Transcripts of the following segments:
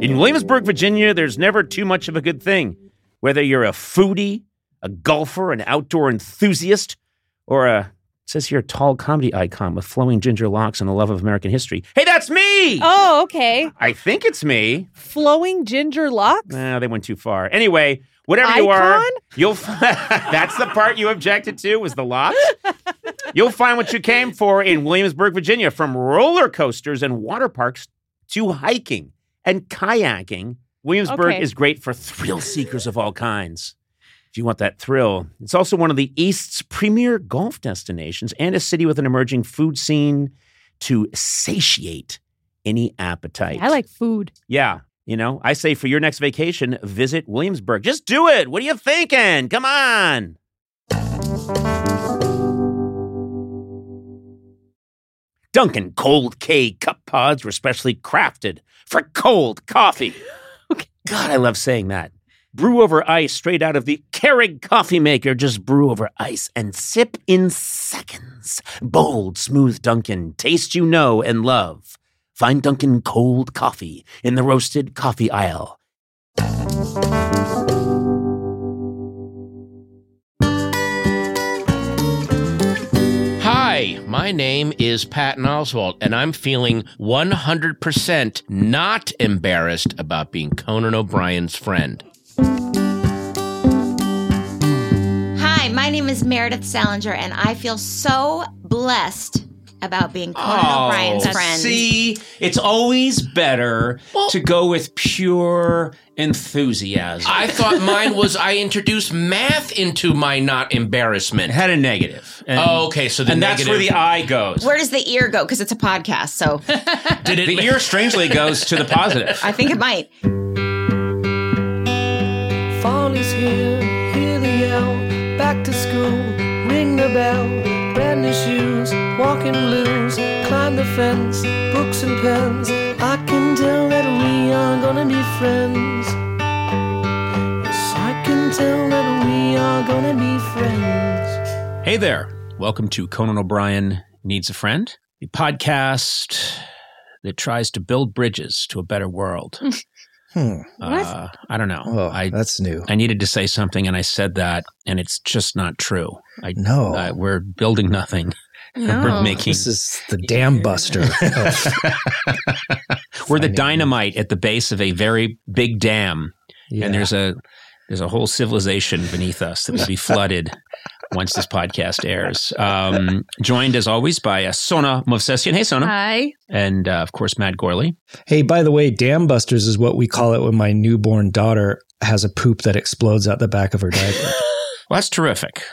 In Williamsburg, Virginia, there's never too much of a good thing. Whether you're a foodie, a golfer, an outdoor enthusiast, or it says here, a tall comedy icon with flowing ginger locks and a love of American history. Hey, that's me! Oh, okay. I think it's me. Flowing ginger locks? Nah, they went too far. Anyway, whatever you are, you'll that's the part you objected to, was the locks. You'll find what you came for in Williamsburg, Virginia, from roller coasters and water parks to hiking and kayaking. Williamsburg is great for thrill seekers of all kinds. If you want that thrill, it's also one of the East's premier golf destinations and a city with an emerging food scene to satiate any appetite. I like food. Yeah. You know, I say for your next vacation, visit Williamsburg. Just do it. What are you thinking? Come on. Dunkin' Cold K cup pods were specially crafted for cold coffee. Okay. God, I love saying that. Brew over ice straight out of the Keurig coffee maker. Just brew over ice and sip in seconds. Bold, smooth Dunkin'. Taste you know and love. Find Dunkin' Cold Coffee in the roasted coffee aisle. Hi, my name is Patton Oswalt, and I'm feeling 100% not embarrassed about being Conan O'Brien's friend. Hi, my name is Meredith Salinger, and I feel so blessed about being Conan O'Brien's friend. See, it's always better to go with pure enthusiasm. I thought mine was I introduced math into my not embarrassment. It had a negative. And, okay, so the and negative. that's where the eye goes. Where does the ear go? Because it's a podcast, so. The ear strangely goes to the positive. I think it might. Fall is here, hear the yell, back to school, ring the bell, brand new shoes, walking blues, climb the fence, books and pens, I can tell that we are gonna be friends. Yes, I can tell that we are gonna be friends. Hey there. Welcome to Conan O'Brien Needs a Friend, the podcast that tries to build bridges to a better world. What? I don't know. Oh, that's new. I needed to say something, and I said that, and it's just not true. No. We're building nothing. No. We're making. This is the dam buster. We're the dynamite at the base of a very big dam, and there's a whole civilization beneath us that will be flooded once this podcast airs. Joined as always by Sona Movsesian. Hey, Sona. Hi. And of course, Matt Gorley. Hey, by the way, dam busters is what we call it when my newborn daughter has a poop that explodes out the back of her diaper. Well, that's terrific.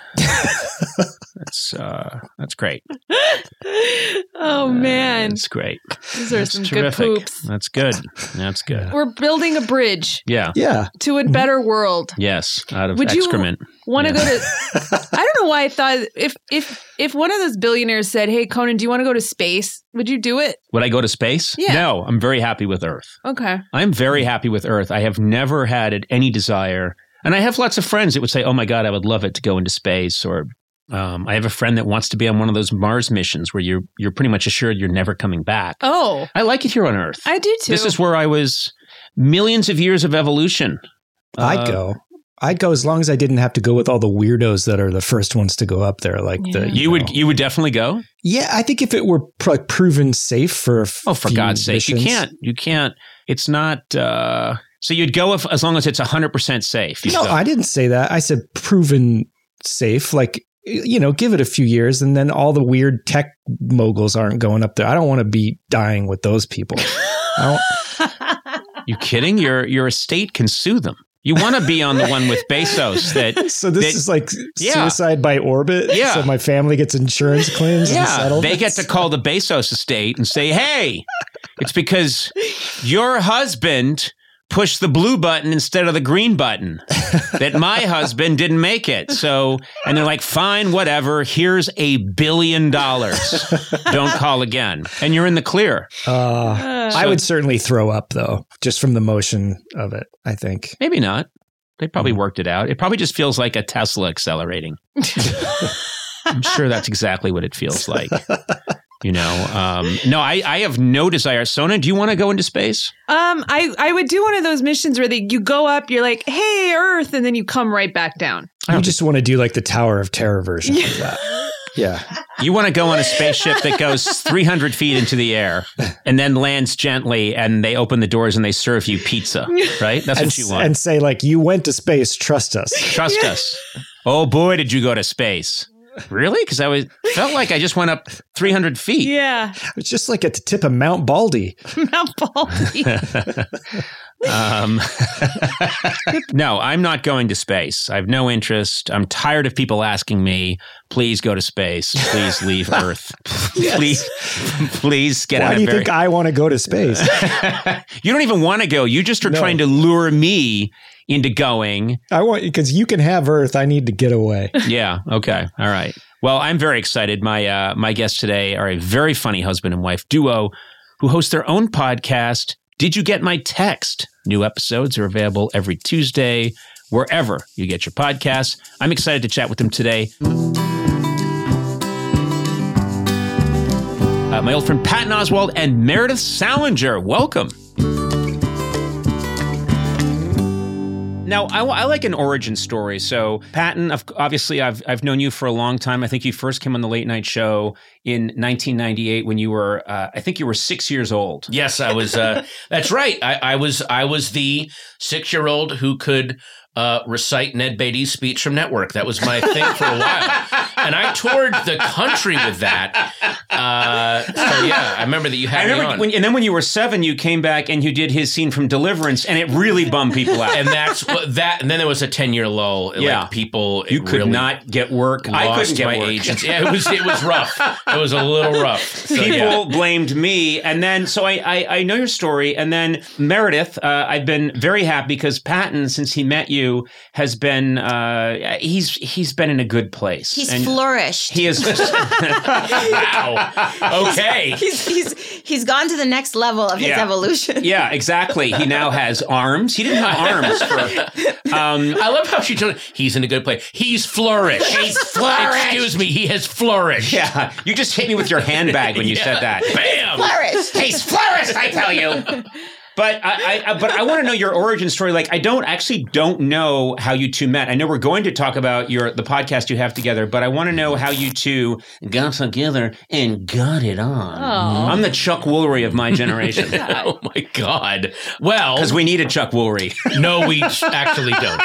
That's great. Oh, man. That's great. These are That's some terrific. good poops. That's good. That's good. We're building a bridge Yeah. Yeah. to a better world. Yes. Out of Would you excrement. Want to go to... I don't know why I thought if one of those billionaires said, hey, Conan, do you want to go to space? Would you do it? Would I go to space? Yeah. No, I'm very happy with Earth. Okay. I'm very happy with Earth. I have never had any desire. And I have lots of friends that would say, oh my God, I would love it to go into space. Or I have a friend that wants to be on one of those Mars missions where you're pretty much assured you're never coming back. Oh. I like it here on Earth. I do too. This is where I was millions of years of evolution. I'd go. I'd go as long as I didn't have to go with all the weirdos that are the first ones to go up there. Like You would definitely go? Yeah, I think if it were proven safe for for God's sake, missions. you can't. It's not. So you'd go as long as it's 100% safe. No, I didn't say that. I said proven safe. Like, give it a few years, and then all the weird tech moguls aren't going up there. I don't want to be dying with those people. You kidding? Your estate can sue them. You want to be on the one with Bezos. So this is like suicide by orbit? Yeah. So my family gets insurance claims and settlements? They get to call the Bezos estate and say, hey, it's because your husband pushed the blue button instead of the green button that my husband didn't make it. So, and they're like, fine, whatever. Here's $1 billion. Don't call again. And you're in the clear. I would certainly throw up, though, just from the motion of it, I think. Maybe not. They probably worked it out. It probably just feels like a Tesla accelerating. I'm sure that's exactly what it feels like. No, I have no desire. Sona, do you want to go into space? I would do one of those missions where you go up, you're like, hey, Earth, and then you come right back down. You just want to do like the Tower of Terror version of that. Yeah. You want to go on a spaceship that goes 300 feet into the air and then lands gently, and they open the doors and they serve you pizza, right? That's what you want. And say like, you went to space, trust us. Trust us. Oh boy, did you go to space. Really? Because felt like I just went up 300 feet. Yeah. It's just like at the tip of Mount Baldy. Mount Baldy. No, I'm not going to space. I have no interest. I'm tired of people asking me, please go to space. Please leave Earth. Please get out of here. Why do you think I want to go to space? You don't even want to go. You just are trying to lure me into going. Because you can have Earth. I need to get away. Yeah. Okay. All right. Well, I'm very excited. My guests today are a very funny husband and wife duo who host their own podcast, Did You Get My Text? New episodes are available every Tuesday, wherever you get your podcasts. I'm excited to chat with them today. My old friend Patton Oswalt and Meredith Salinger. Welcome. Now, I like an origin story. So, Patton, obviously, I've known you for a long time. I think you first came on the Late Night Show in 1998 when you were, I think you were 6 years old. Yes, I was. That's right. I was the 6-year-old who could recite Ned Beatty's speech from Network. That was my thing for a while. And I toured the country with that. So yeah, I remember that you had me on. And then when you were 7, you came back and you did his scene from Deliverance, and it really bummed people out. And that's that. And then there was a 10-year lull. Yeah, like people. You could really not get work. I couldn't get work. Agents. Yeah, it was rough. It was a little rough. So, people blamed me, and then so I know your story. And then Meredith, I've been very happy because Patton, since he met you, has been he's been in a good place. He's flourished. He is. Wow. Okay. He's gone to the next level of his evolution. Yeah, exactly. He now has arms. He didn't have arms for. I love how she told. He's in a good place. He's flourished. He's flourished. Excuse me. He has flourished. Yeah. You just hit me with your handbag when you said that. Bam. Flourished. He's flourished. I tell you. But I want to know your origin story. Like, I don't know how you two met. I know we're going to talk about the podcast you have together, but I want to know how you two got together and got it on. Oh. I'm the Chuck Woolery of my generation. Oh my God. Well, because we need a Chuck Woolery. No, we actually don't.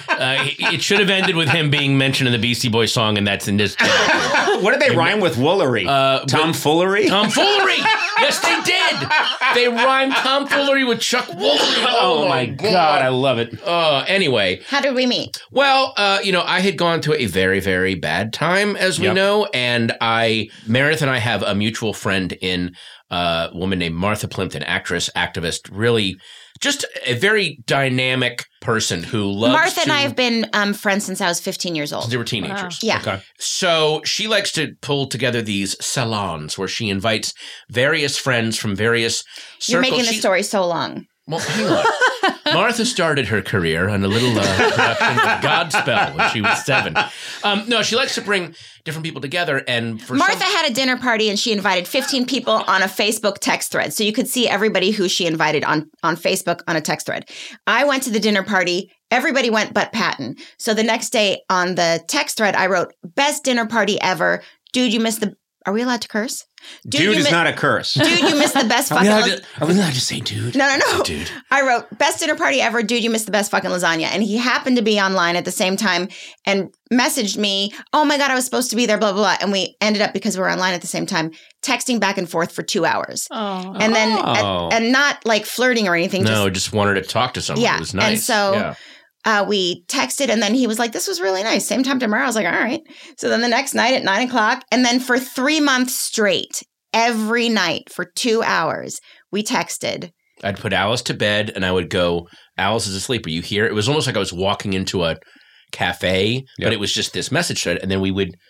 It should have ended with him being mentioned in the Beastie Boys song, and that's in this. What did they rhyme with Woolery? Tomfoolery? Tomfoolery! Yes, they did! They rhymed tomfoolery with Chuck Woolery. Oh my God, I love it. Anyway. How did we meet? Well, I had gone through a very, very bad time, as we know, and Meredith and I have a mutual friend in a woman named Martha Plimpton, actress, activist, really just a very dynamic person who loves Martha and I have been friends since I was 15 years old. Since they were teenagers. Wow. Yeah. Okay. So she likes to pull together these salons where she invites various friends from various circles. You're making the story so long. Well, hang on. Martha started her career on a little production of Godspell when she was 7. No, she likes to bring different people together. And Martha had a dinner party and she invited 15 people on a Facebook text thread. So you could see everybody who she invited on Facebook on a text thread. I went to the dinner party. Everybody went but Patton. So the next day on the text thread, I wrote, best dinner party ever. Dude, you missed the... Are we allowed to curse? Dude is not a curse. Dude, you missed the best fucking... Are we allowed to say dude? No. Dude. I wrote, best dinner party ever. Dude, you missed the best fucking lasagna. And he happened to be online at the same time and messaged me, oh my God, I was supposed to be there, blah, blah, blah. And we ended up, because we were online at the same time, texting back and forth for 2 hours. Oh. And then, and not like flirting or anything. No, just wanted to talk to someone. Yeah. It was nice. And so... we texted and then he was like, this was really nice. Same time tomorrow. I was like, all right. So then the next night at 9:00 and then for 3 months straight, every night for 2 hours, we texted. I'd put Alice to bed and I would go, Alice is asleep. Are you here? It was almost like I was walking into a cafe, but it was just this message thread. And then we would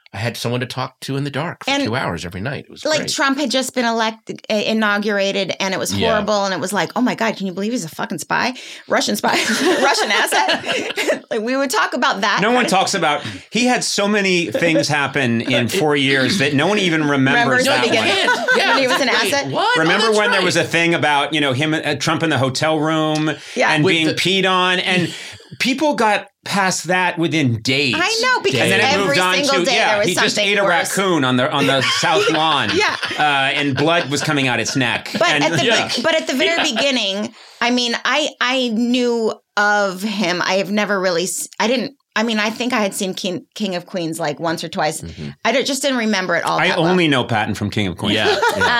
I had someone to talk to in the dark for 2 hours every night. It was like great. Trump had just been inaugurated, and it was horrible. And it was like, oh my God, can you believe he's a fucking spy? Russian spy, Russian asset. Like we would talk about that. No one talks about, he had so many things happen in 4 years that no one even remembers that one. When he was an asset. What? Remember when there was a thing about, him, Trump in the hotel room and being peed on, and people got past that within days. I know, because and then it every moved on single day there was he just something ate worse. a raccoon on the south lawn. And blood was coming out its neck. But at the very beginning, I mean, I knew of him. I have never really. I think I had seen King of Queens like once or twice. Mm-hmm. I just didn't remember it all. I only know Patton from King of Queens. Yeah.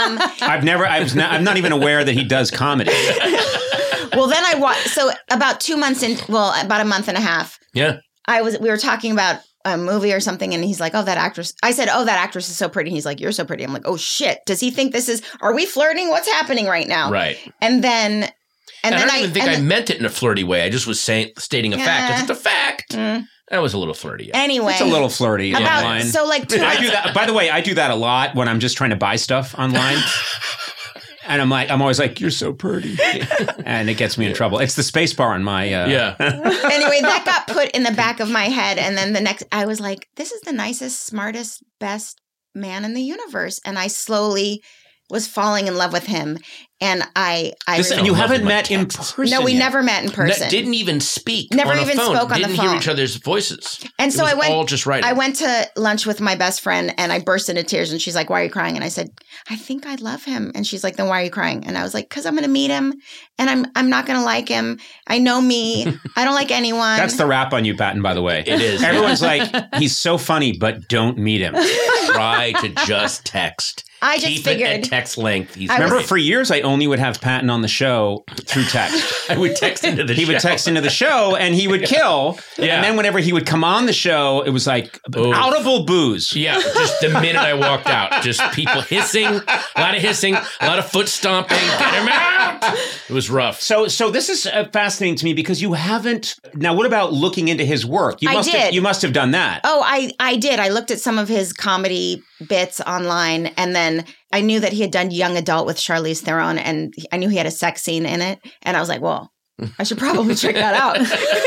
I'm not even aware that he does comedy. Well, then I watched. So about 2 months in, about a month and a half. Yeah. We were talking about a movie or something, and he's like, "Oh, that actress." I said, "Oh, that actress is so pretty." He's like, "You're so pretty." I'm like, "Oh shit! Does he think this is? Are we flirting? What's happening right now?" Right. And then. And I don't even think I meant it in a flirty way. I just was stating a fact. It's just a fact. That was a little flirty. Yeah. Anyway. It's a little flirty online. So like I do that. By the way, I do that a lot when I'm just trying to buy stuff online. And I'm always like, "You're so pretty." And it gets me in trouble. It's the space bar on my... Yeah. Anyway, that got put in the back of my head. And then I was like, this is the nicest, smartest, best man in the universe. And I slowly was falling in love with him. And and you haven't met in person. No, we yet. never met in person. Didn't even speak. Never on even a phone. spoke on the Didn't phone. hear each other's voices. And so it was I went. all just writing. I went to lunch with my best friend, and I burst into tears. And she's like, "Why are you crying?" And I said, "I think I love him." And she's like, "Then why are you crying?" And I was like, "Because I'm going to meet him, and I'm not going to like him. I know me. I don't like anyone." That's the rap on you, Patton. By the way, it is. Everyone's like, "He's so funny, but don't meet him." Try to just text. I just Keep figured it at text length. Remember, for years, I only would have Patton on the show through text. I would text into the show. He would text into the show, and he would kill. Yeah. And then whenever he would come on the show, it was like audible booze. Yeah, just the minute I walked out, just people hissing, a lot of foot stomping. Get him out! It was rough. So this is fascinating to me because you haven't. Now, what about looking into his work? You must have done that. Oh, I did. I looked at some of his comedy bits online, and then I knew that he had done young adult with Charlize Theron, and I knew he had a sex scene in it, and I was like, well, I should probably check that out.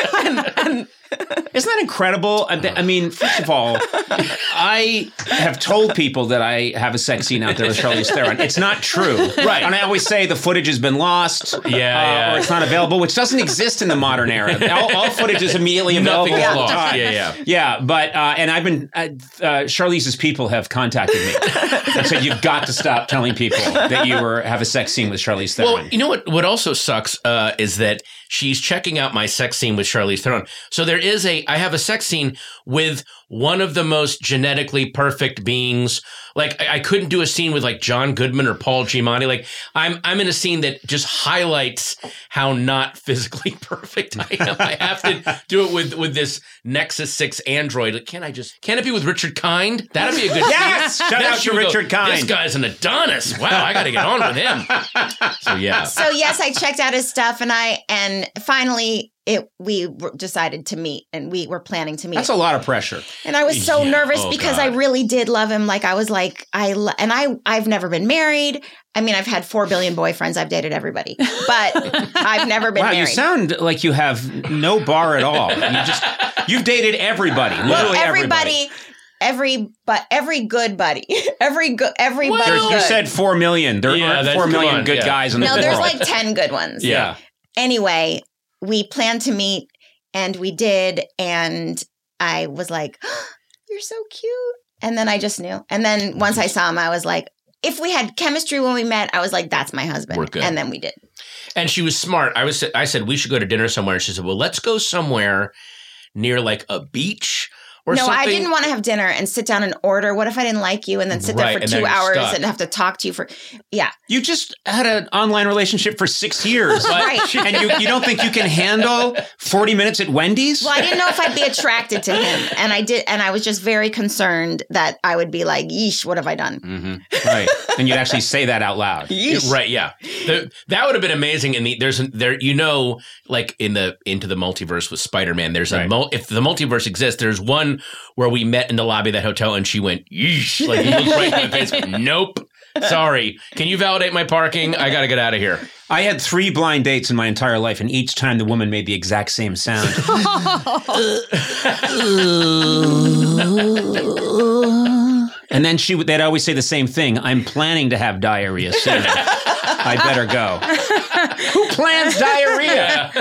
Isn't that incredible? I mean, first of all, I have told people that I have a sex scene out there with Charlize Theron. It's not true. Right. And I always say the footage has been lost. Or it's not available, which doesn't exist in the modern era. All footage is immediately available Nothing is all the lost. time. Yeah, but, and I've been, Charlize's people have contacted me and said, you've got to stop telling people that you have a sex scene with Charlize Theron. Well, you know what also sucks is that she's checking out my sex scene with Charlize Theron. So I have a sex scene with one of the most genetically perfect beings. Like I couldn't do a scene with like John Goodman or Paul Giamatti. Like I'm in a scene that just highlights how not physically perfect I am. I have to do it with this Nexus 6 Android. Like, can it be with Richard Kind? That'd be a good yes! scene. Shout out to Richard Kind. This guy's an Adonis. Wow, I got to get on with him. So yeah. So yes, I checked out his stuff, and finally we decided to meet, and we were planning to meet. That's a lot of pressure. And I was so nervous because I really did love him. Like I was like, I've never been married. I mean, I've had 4 billion boyfriends. I've dated everybody, but I've never been married. Wow, you sound like you have no bar at all. You've dated everybody. Literally everybody. Every good buddy. Everybody. You said 4 million. There aren't 4 million good guys in the world. No, there's like 10 good ones. Yeah. Anyway, we planned to meet, and we did, and I was like, oh, you're so cute. And then I just knew. And then once I saw him, I was like, if we had chemistry when we met, I was like, that's my husband. We're good. And then we did. And she was smart. I said, we should go to dinner somewhere. And she said, well, let's go somewhere near like a beach or something. No, I didn't want to have dinner and sit down and order. What if I didn't like you and then sit there for 2 hours and have to talk to you for, You just had an online relationship for 6 years. Right. And you don't think you can handle 40 minutes at Wendy's? Well, I didn't know if I'd be attracted to him. And I did. And I was just very concerned that I would be like, yeesh, what have I done? Mm-hmm. Right. And you'd actually say that out loud. Yeesh. Right. Yeah. That would have been amazing. And like Into the Multiverse with Spider-Man, there's if the multiverse exists, there's one one where we met in the lobby of that hotel and she went, yeesh. Like, he looked right in my face. Nope. Sorry. Can you validate my parking? I got to get out of here. I had 3 blind dates in my entire life, and each time the woman made the exact same sound. And then they'd always say the same thing. I'm planning to have diarrhea soon. I better go. Who plans diarrhea?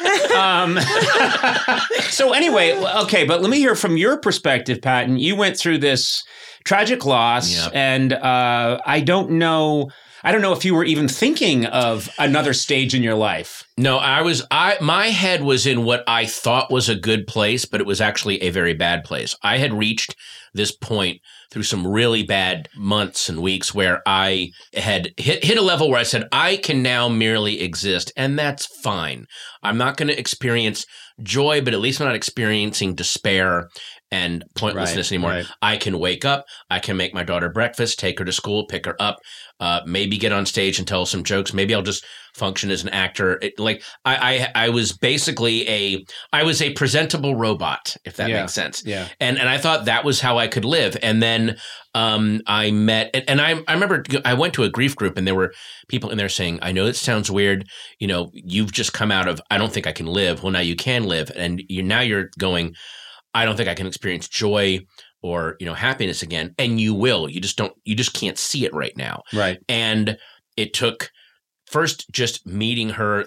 So anyway, okay, but let me hear from your perspective, Patton. You went through this tragic loss, and I don't know if you were even thinking of another stage in your life. No, my head was in what I thought was a good place, but it was actually a very bad place. I had reached this point through some really bad months and weeks where I had hit a level where I said, I can now merely exist, and that's fine. I'm not going to experience joy, but at least I'm not experiencing despair and pointlessness anymore. Right. I can wake up, I can make my daughter breakfast, take her to school, pick her up, maybe get on stage and tell some jokes. Maybe I'll just function as an actor. I was basically a presentable robot, if that makes sense. Yeah. And I thought that was how I could live. And then I met, and I remember I went to a grief group, and there were people in there saying, I know it sounds weird. You know, you've just come out of, I don't think I can live. Well, now you can live. And you're going, I don't think I can experience joy or, happiness again. And you will. You just can't see it right now. Right. And it took first just meeting her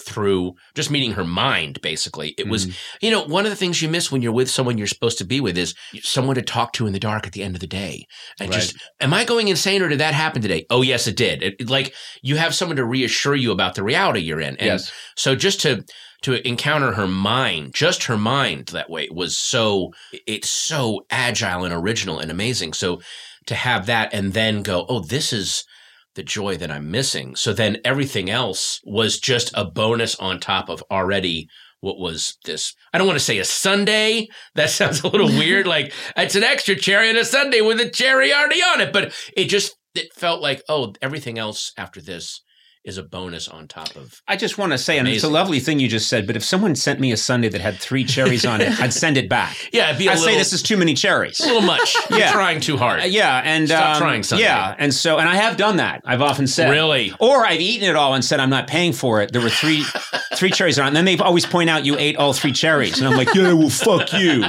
mind, basically. It was, one of the things you miss when you're with someone you're supposed to be with is someone to talk to in the dark at the end of the day. And just, am I going insane or did that happen today? Oh, yes, it did. It like you have someone to reassure you about the reality you're in. And so just to encounter her mind, just her mind that way it's so agile and original and amazing. So to have that and then go, oh, this is the joy that I'm missing. So then everything else was just a bonus on top of already what was this. I don't want to say a sundae. That sounds a little weird. Like it's an extra cherry and a sundae with a cherry already on it. But it felt like, oh, everything else after this is a bonus on top of. I just want to say, and it's a lovely thing you just said, but if someone sent me a sundae that had 3 cherries on it, I'd send it back. Yeah, I'd say this is too many cherries. A little much. You're trying too hard. And stop trying sundae. Yeah, and I have done that. I've often said. Really? Or I've eaten it all and said I'm not paying for it. There were 3 cherries on it, and then they always point out you ate all 3 cherries, and I'm like, yeah, well, fuck you.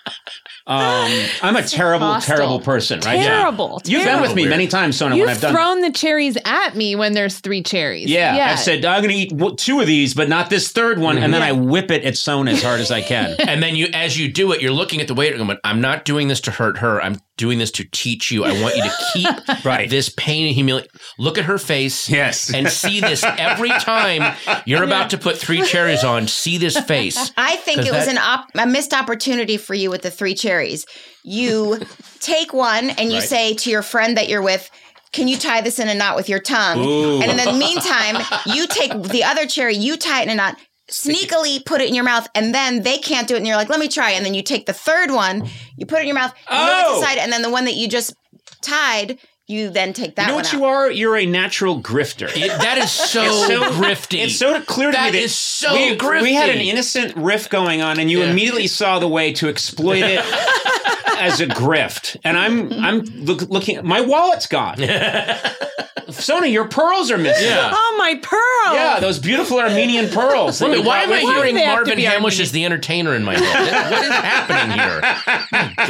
I'm a terrible person, right? Terrible. You've been with me many times, Sona, when I've done. You've thrown the cherries at me when there's 3 cherries. Yeah. I've said, I'm going to eat 2 of these, but not this third one. And then I whip it at Sona as hard as I can. And then as you do it, you're looking at the waiter going, I'm not doing this to hurt her. I'm doing this to teach you. I want you to keep this pain and humility. Look at her face. Yes. And see this every time you're about to put 3 cherries on. See this face. I think it was a missed opportunity for you with the 3 cherries. You take one and you say to your friend that you're with, can you tie this in a knot with your tongue? Ooh. And in the meantime, you take the other cherry, you tie it in a knot, sneakily put it in your mouth, and then they can't do it. And you're like, let me try. And then you take the third one, you put it in your mouth, you move it to the side, and then the one that you just tied, you then take that one. You know what you are? You're a natural grifter. That is so grifty. It's so clear to me that is so grifty. We had an innocent riff going on, and you immediately saw the way to exploit it as a grift. And I'm looking. My wallet's gone. Sona, your pearls are missing. Yeah. Oh, my pearls. Yeah, those beautiful Armenian pearls. Why am I hearing Marvin Hamlish as the entertainer in my head? What is happening here? My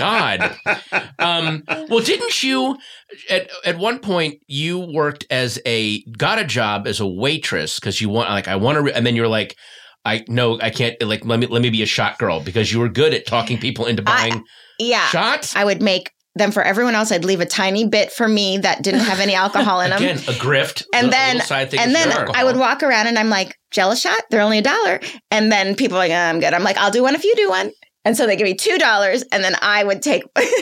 God. Well, didn't you, at one point, you got a job as a waitress because you want, and then you're like, I can't, let me be a shot girl because you were good at talking people into buying shots. I would make them for everyone else. I'd leave a tiny bit for me that didn't have any alcohol in them. Again, a grift. And then I would walk around and I'm like, Jello shot? They're only $1. And then people are like, I'm good. I'm like, I'll do one if you do one. And so they give me $2, and then I would take.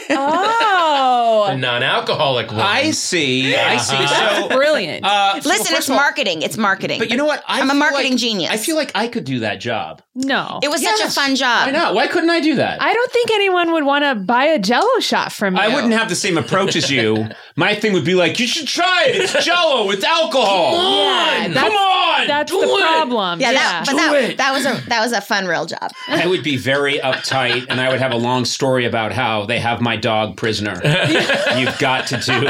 The non-alcoholic one. I see. So brilliant. Listen, it's marketing. It's marketing. But you know what? I'm a marketing genius. I feel like I could do that job. No, it was such a fun job. Why not? Why couldn't I do that? I don't think anyone would want to buy a Jello shot from you. I wouldn't have the same approach as you. My thing would be like, you should try it. It's Jello with alcohol. Come on. That's the problem. Yeah, Yeah. that was a fun real job. I would be very uptight, and I would have a long story about how they have my dog prisoner. You've got to do.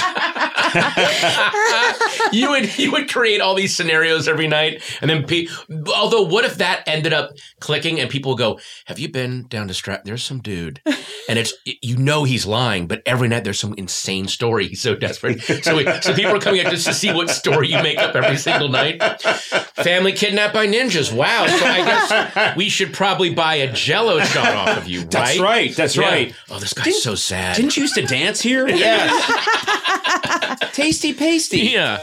You would create all these scenarios every night, and then although what if that ended up clicking and people go, "Have you been down to Stratton? There's some dude," and it's he's lying, but every night there's some insane story. He's so desperate, so people are coming out just to see what story you make up every single night. Family kidnapped by ninjas. Wow! So I guess we should probably buy a Jello shot off of you, right? That's right. That's right. Oh, this guy's so sad. Didn't you used to dance here? Yes. Tasty pasty. Yeah.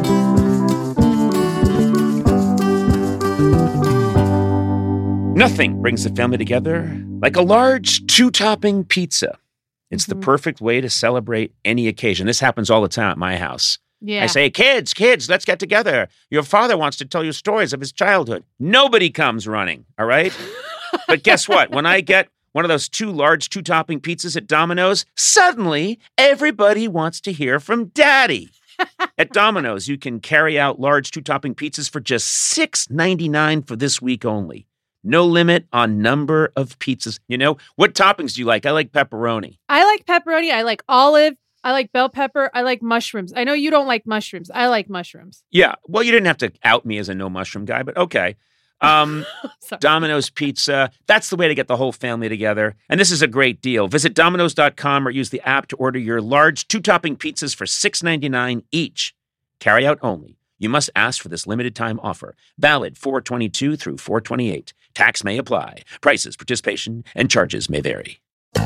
Nothing brings the family together like a large 2-topping pizza. It's the perfect way to celebrate any occasion. This happens all the time at my house. Yeah. I say, kids, let's get together. Your father wants to tell you stories of his childhood. Nobody comes running, all right? But guess what? When I get one of those 2 large 2-topping pizzas at Domino's, suddenly everybody wants to hear from Daddy. At Domino's, you can carry out large 2-topping pizzas for just $6.99 for this week only. No limit on number of pizzas. You know, what toppings do you like? I like pepperoni. I like pepperoni. I like olive. I like bell pepper. I like mushrooms. I know you don't like mushrooms. I like mushrooms. Yeah. Well, you didn't have to out me as a no mushroom guy, but okay. Domino's Pizza. That's the way to get the whole family together. And this is a great deal. Visit Domino's.com or use the app to order your large 2-topping pizzas for $6.99 each. Carry out only. You must ask for this limited time offer. Valid 4/22 through 4/28. Tax may apply. Prices, participation, and charges may vary.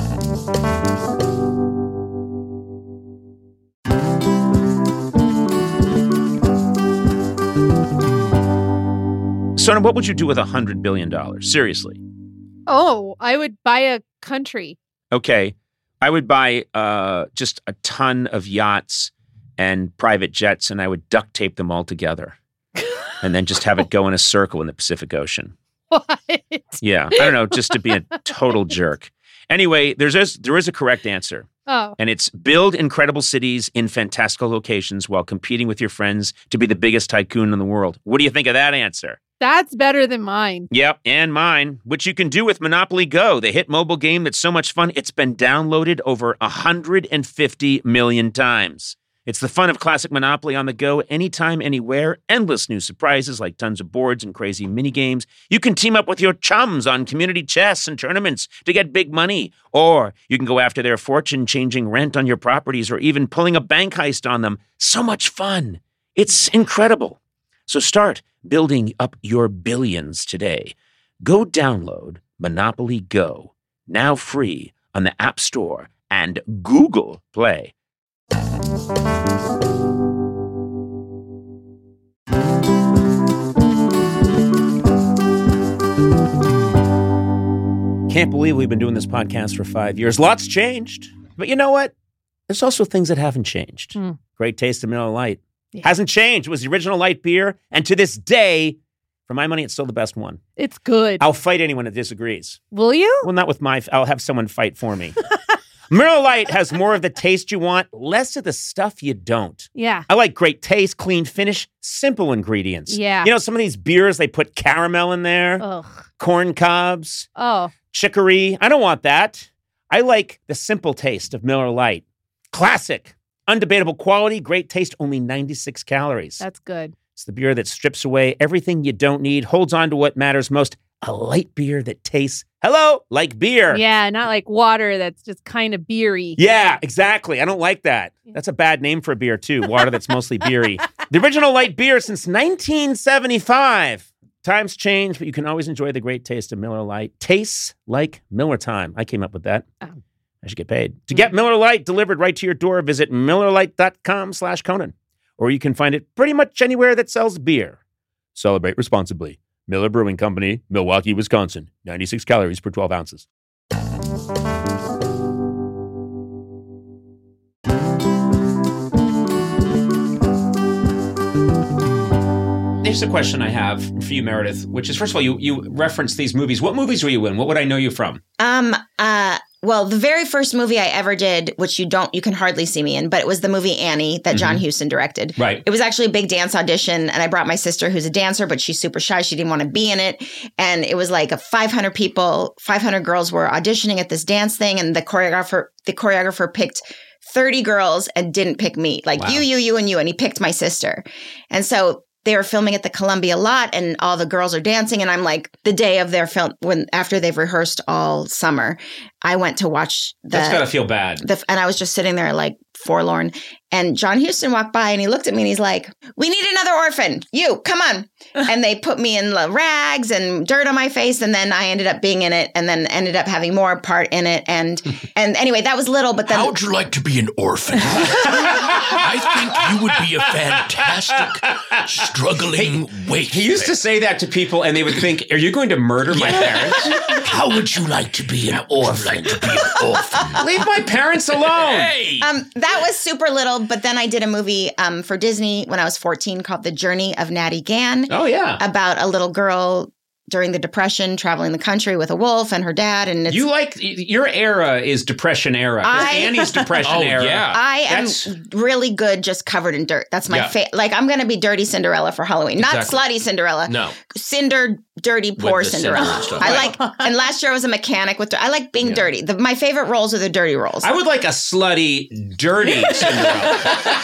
Sona, what would you do with $100 billion? Seriously. Oh, I would buy a country. Okay. I would buy just a ton of yachts and private jets, and I would duct tape them all together and then just have it go in a circle in the Pacific Ocean. What? Yeah. I don't know, just to be a total jerk. Anyway, there is a correct answer. Oh. And it's build incredible cities in fantastical locations while competing with your friends to be the biggest tycoon in the world. What do you think of that answer? That's better than mine. Yep, and mine, which you can do with Monopoly Go, the hit mobile game that's so much fun, it's been downloaded over 150 million times. It's the fun of classic Monopoly on the go, anytime, anywhere, endless new surprises like tons of boards and crazy mini games. You can team up with your chums on community chess and tournaments to get big money, or you can go after their fortune-changing rent on your properties or even pulling a bank heist on them. So much fun. It's incredible. So start building up your billions today. Go download Monopoly Go, now free on the App Store and Google Play. Can't believe we've been doing this podcast for 5 years. Lots changed. But you know what? There's also things that haven't changed. Great taste of Miller Lite. Yeah. Hasn't changed. It was the original light beer. And to this day, for my money, it's still the best one. It's good. I'll fight anyone that disagrees. Will you? Well, not with I'll have someone fight for me. Miller Lite has more of the taste you want, less of the stuff you don't. Yeah. I like great taste, clean finish, simple ingredients. Yeah. You know, some of these beers, they put caramel in there, corn cobs, chicory. I don't want that. I like the simple taste of Miller Lite. Classic. Undebatable quality, great taste, only 96 calories. That's good. It's the beer that strips away everything you don't need, holds on to what matters most. A light beer that tastes, like beer. Yeah, not like water that's just kind of beery. Yeah, exactly. I don't like that. That's a bad name for a beer, too. Water that's mostly beery. The original light beer since 1975. Times change, but you can always enjoy the great taste of Miller Lite. Tastes like Miller time. I came up with that. I should get paid. To get Miller Lite delivered right to your door, visit MillerLite.com/Conan. Or you can find it pretty much anywhere that sells beer. Celebrate responsibly. Miller Brewing Company, Milwaukee, Wisconsin. 96 calories per 12 ounces. Here's a question I have for you, Meredith, which is, first of all, you referenced these movies. What movies were you in? What would I know you from? well, the very first movie I ever did, which you can hardly see me in, but it was the movie Annie that John Huston directed. Right. It was actually a big dance audition, and I brought my sister who's a dancer, but she's super shy. She didn't want to be in it. And it was like 500 girls were auditioning at this dance thing, and the choreographer picked 30 girls and didn't pick me. Like, wow. you, and you. And he picked my sister. And so they were filming at the Columbia lot, and all the girls are dancing. And I'm like, the day of their film, after they've rehearsed all summer, I went to watch That's got to feel bad. And I was just sitting there like forlorn. And John Huston walked by and he looked at me and he's like, "We need another orphan. You, come on." And they put me in the rags and dirt on my face. And then I ended up being in it, and then ended up having more part in it. And anyway, that was little, but then. How would you like to be an orphan? I think you would be a fantastic struggling waif. He used to say that to people, and they would think, "Are you going to murder my parents?" How would you like to be an orphan? Leave my parents alone. Hey. That was super little, but then I did a movie for Disney when I was 14 called The Journey of Natty Gann. Oh, yeah. About a little girl during the Depression traveling the country with a wolf and her dad. And your era is Depression era. Annie's Depression era. Yeah. I am really good just covered in dirt. That's my like, I'm going to be Dirty Cinderella for Halloween. Not slutty Cinderella. No. Dirty, poor Cinderella. And last year I was a mechanic I like being dirty. My favorite roles are the dirty roles. I would like a slutty, dirty Cinderella.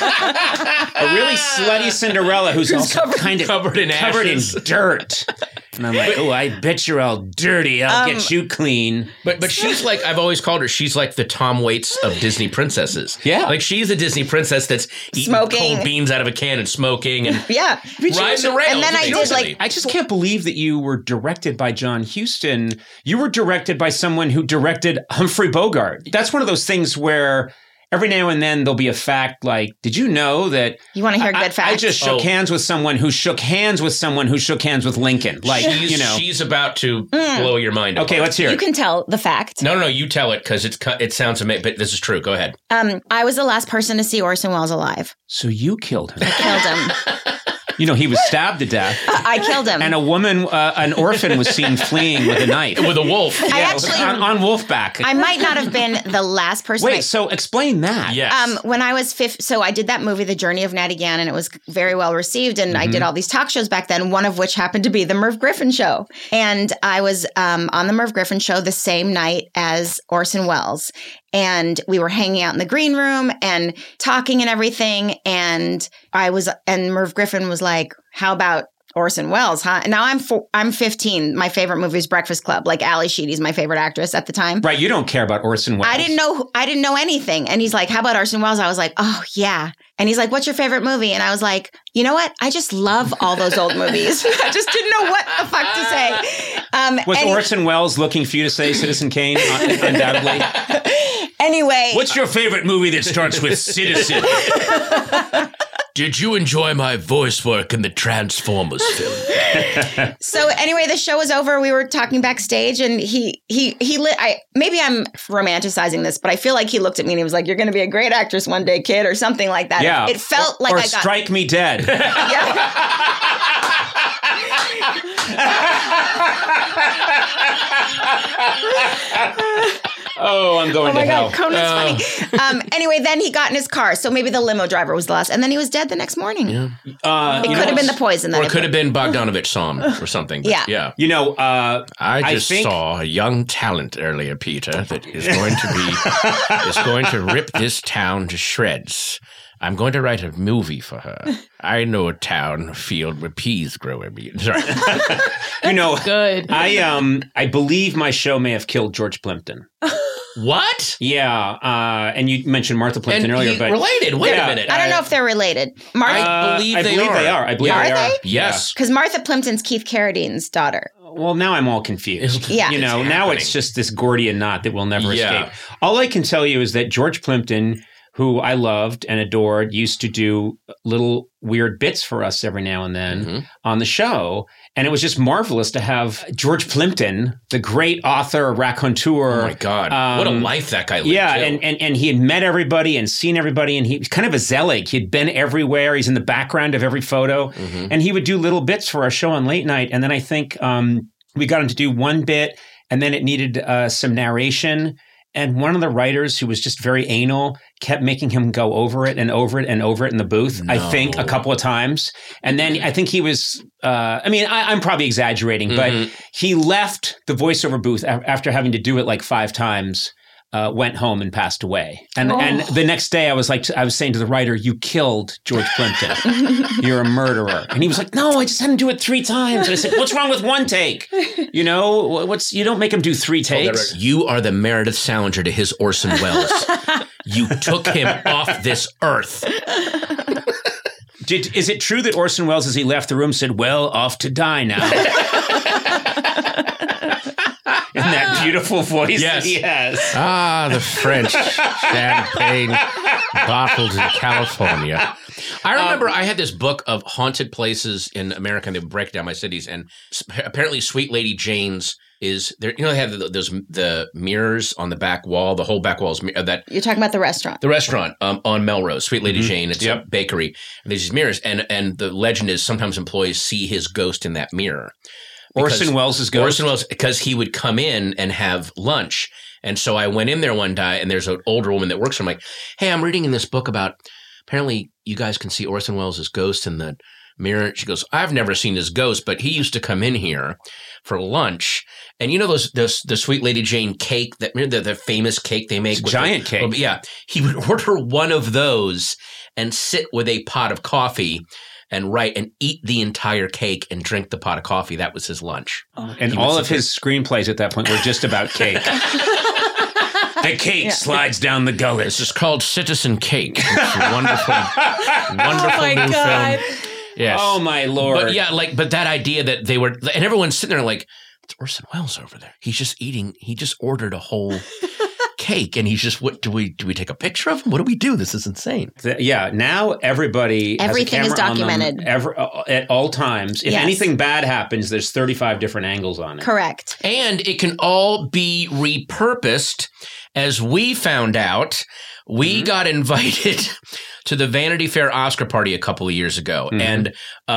A really slutty Cinderella who's also kind of covered in dirt. And I'm like, "Oh, I bet you're all dirty. I'll get you clean." But she's like, I've always called her, she's like the Tom Waits of Disney princesses. Yeah. Like, she's a Disney princess that's eating smoking cold beans out of a can and smoking and riding the rails. And then I did I just can't believe that you were directed by John Huston. You were directed by someone who directed Humphrey Bogart. That's one of those things where every now and then there'll be a fact like, "Did you know that?" You want to hear good facts? I just shook hands with someone who shook hands with someone who shook hands with Lincoln. Like, she's about to blow your mind. Okay, let's hear it. You can tell the fact. No, you tell it because it sounds amazing. But this is true. Go ahead. I was the last person to see Orson Welles alive. So you killed him. I killed him. He was stabbed to death. I killed him. And a woman, an orphan, was seen fleeing with a knife. With a wolf. On wolfback. I might not have been the last person. Wait, so explain that. Yes. When I was so I did that movie, The Journey of Natty Gann, and it was very well received. And I did all these talk shows back then, one of which happened to be the Merv Griffin Show. And I was on the Merv Griffin Show the same night as Orson Welles. And we were hanging out in the green room and talking and everything. And Merv Griffin was like, "How about Orson Welles, huh?" And now I'm 15. My favorite movie is Breakfast Club. Like, Ali Sheedy's my favorite actress at the time. Right. You don't care about Orson Welles. I didn't know anything. And he's like, "How about Orson Welles?" I was like, "Oh, yeah." And he's like, "What's your favorite movie?" And I was like, "You know what? I just love all those old movies." I just didn't know what the fuck to say. Was Orson Welles looking for you to say Citizen Kane? Undoubtedly. Anyway. What's your favorite movie that starts with Citizen? Did you enjoy my voice work in the Transformers film? So anyway, the show was over. We were talking backstage, and maybe I'm romanticizing this, but I feel like he looked at me and he was like, "You're going to be a great actress one day, kid," or something like that. Yeah. It felt like or I got strike me dead. Oh, I'm going to hell. God, Conan's funny. Anyway, then he got in his car. So maybe the limo driver was the last. And then he was dead the next morning. Yeah. It could have been the poison. Or it could have been Bogdanovich saw him or something. Yeah. Yeah. I just saw a young talent earlier, Peter, that is going to rip this town to shreds. I'm going to write a movie for her. I know a town field where peas grow. Sorry. Good. I believe my show may have killed George Plimpton. What? Yeah. And you mentioned Martha Plimpton earlier, but related. Wait a minute. I don't know if they're related. I believe they are. I believe are they are. they? Yes. Because Martha Plimpton's Keith Carradine's daughter. Well, now I'm all confused. Yeah. Now it's just this Gordian knot that will never escape. All I can tell you is that George Plimpton, who I loved and adored, used to do little weird bits for us every now and then on the show. And it was just marvelous to have George Plimpton, the great author, raconteur. Oh, my God. What a life that guy lived. Yeah, too. and he had met everybody and seen everybody, and he was kind of a Zelig. He had been everywhere. He's in the background of every photo. And he would do little bits for our show on late night. And then I think we got him to do one bit, and then it needed some narration. And one of the writers who was just very anal kept making him go over it and over it and over it in the booth, I think, a couple of times. And then I think he was, I'm probably exaggerating, but he left the voiceover booth after having to do it like 5 times. Went home and passed away. And the next day I was saying to the writer, you killed George Plimpton. You're a murderer. And he was like, no, I just had him do it 3 times. And I said, what's wrong with 1 take? You don't make him do 3 takes. You are the Meredith Salinger to his Orson Welles. You took him off this earth. Is it true that Orson Welles, as he left the room, said, well, off to die now? In that beautiful voice that he has. Ah, the French champagne bottled in California. I remember I had this book of haunted places in America, and they would break down my cities. And apparently Sweet Lady Jane's is there. You know, they have the mirrors on the back wall, the whole back walls. That You're talking about the restaurant. The restaurant on Melrose, Sweet Lady Jane. It's a bakery. And there's these mirrors. And the legend is sometimes employees see his ghost in that mirror. Orson Welles' ghost? Orson Welles, because he would come in and have lunch. And so I went in there one day, and there's an older woman that works there. I'm like, hey, I'm reading in this book about, apparently you guys can see Orson Welles' ghost in the mirror. She goes, I've never seen his ghost, but he used to come in here for lunch. And you know the Sweet Lady Jane cake, the famous cake they make? Giant cake. Yeah. He would order one of those and sit with a pot of coffee and write and eat the entire cake and drink the pot of coffee. That was his lunch. And all of his screenplays at that point were just about cake. The cake slides down the gullet. This is called Citizen Cake. It's a wonderful new film. Yes. Oh my Lord. But but that idea that they were, and everyone's sitting there like, it's Orson Welles over there. He's just eating. He just ordered a whole cake, and he's just, what do we take a picture of him? What do we do? This is insane. Now everything is documented at all times. If anything bad happens, there's 35 different angles on it. Correct. And it can all be repurposed. As we found out, we got invited to the Vanity Fair Oscar party a couple of years ago. And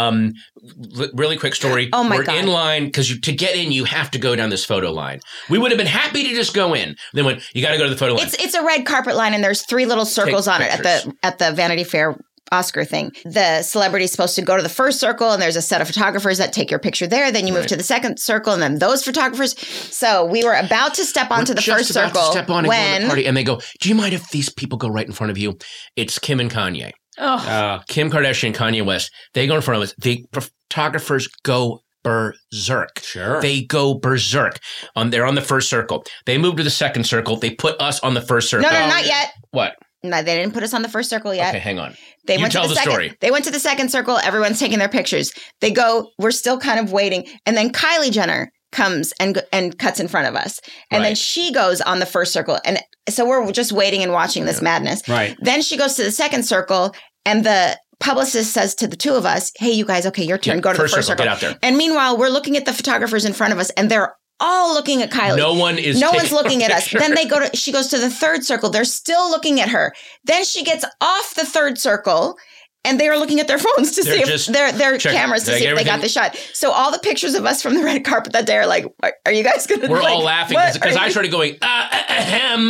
really quick story. Oh my We're God. in line because to get in, you have to go down this photo line. We would have been happy to just go in. Then when you got to go to the photo line. It's a red carpet line, and there's 3 little circles on it at the Vanity Fair Oscar thing. The celebrity's supposed to go to the first circle, and there's a set of photographers that take your picture there. Then you move to the second circle, and then those photographers. So we were about to step onto the first circle step on and go to the party, and they go, do you mind if these people go right in front of you? It's Kim and Kanye. Kim Kardashian, Kanye West. They go in front of us. The photographers go berserk. Sure. They go berserk. They're on the first circle. They move to the second circle. They put us on the first circle. No, not yet. What? No, they didn't put us on the first circle yet. Okay, hang on. They went tell to the second, story. They went to the second circle. Everyone's taking their pictures. They go, we're still kind of waiting. And then Kylie Jenner comes and cuts in front of us. And then she goes on the first circle. And so we're just waiting and watching this madness. Right. Then she goes to the second circle, and the publicist says to the 2 of us, hey, you guys, okay, your turn. Go to the first circle. Get out there. And meanwhile, we're looking at the photographers in front of us, and they're all looking at Kylie. No one's looking at us. Then she goes to the third circle. They're still looking at her. Then she gets off the third circle, and they are looking at their phones to see if their cameras to see if they got the shot. So all the pictures of us from the red carpet that day are like, are you guys going to? We're all laughing because I started going, ahem.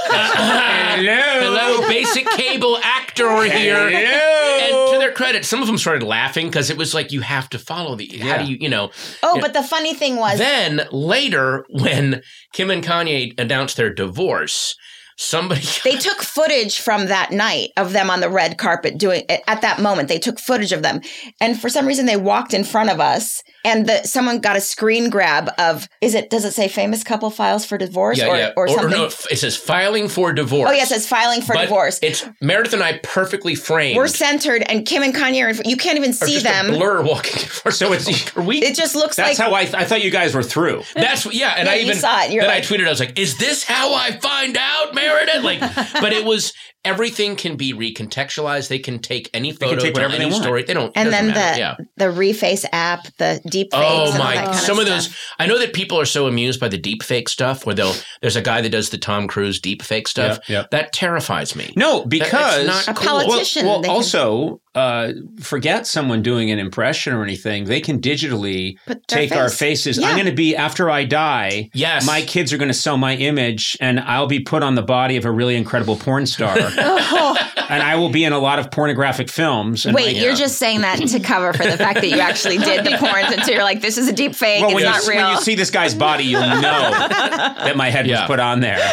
Hello, basic cable actor here. And to their credit, some of them started laughing because it was like, you have to follow how do you know? But the funny thing was, then later when Kim and Kanye announced their divorce, they took footage from that night of them on the red carpet doing it. At that moment, they took footage of them. And for some reason, they walked in front of us, and someone got a screen grab of, does it say famous couple files for divorce or something? Or no, it says filing for divorce. Oh, yeah, it says filing for divorce. It's Meredith and I perfectly framed. We're centered, and Kim and Kanye are you can't even see them. A blur walking. So it just looks like. That's how I thought you guys were through. And I even saw it. I tweeted, I was like, is this how I find out, Meredith? But it was, everything can be recontextualized. They can take any photo, whatever any story. They don't. And then the Reface app, the deep fakes. Oh my! And all that Some of those. I know that people are so amused by the deep fake stuff. Where there's a guy that does the Tom Cruise deep fake stuff. Yeah. That terrifies me. No, because that's not a politician. Also, forget someone doing an impression or anything. They can digitally take our faces. Yeah. I'm going to be, after I die, Yes. my kids are going to sell my image and I'll be put on the body of a really incredible porn star. And I will be in a lot of pornographic films. And Wait, you're just saying that to cover for the fact that you actually did the porns, and so you're like, this is a deep fake. Well, it's not real. when you see this guy's body, you'll know that my head was put on there.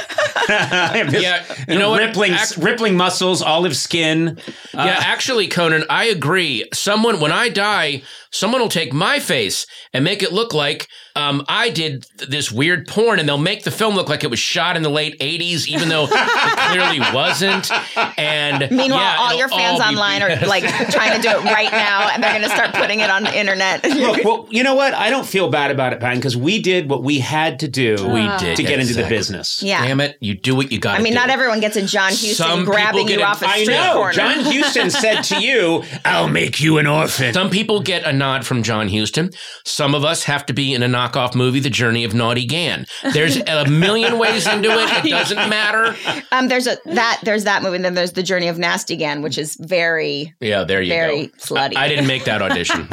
You know what? Rippling muscles, olive skin. Actually, Conan, I agree. When I die, someone will take my face and make it look like I did this weird porn, and they'll make the film look like it was shot in the late 80s, even though it clearly wasn't. And meanwhile, all your fans online are like trying to do it right now, and they're going to start putting it on the internet. Look, well, you know what? I don't feel bad about it, Patton, because we did what we had to do to get into the business. Yeah. Damn it. You do what you got to do. I mean, not everyone gets a John Huston grabbing you off a street corner. John Huston said to you, I'll make you an orphan. Some people get a nod from John Huston. Some of us have to be in a knockoff movie, The Journey of Naughty Gan. There's a million ways into it. It doesn't matter. There's that movie, and then there's The Journey of Nasty Gan, which is very very slutty. I didn't make that audition.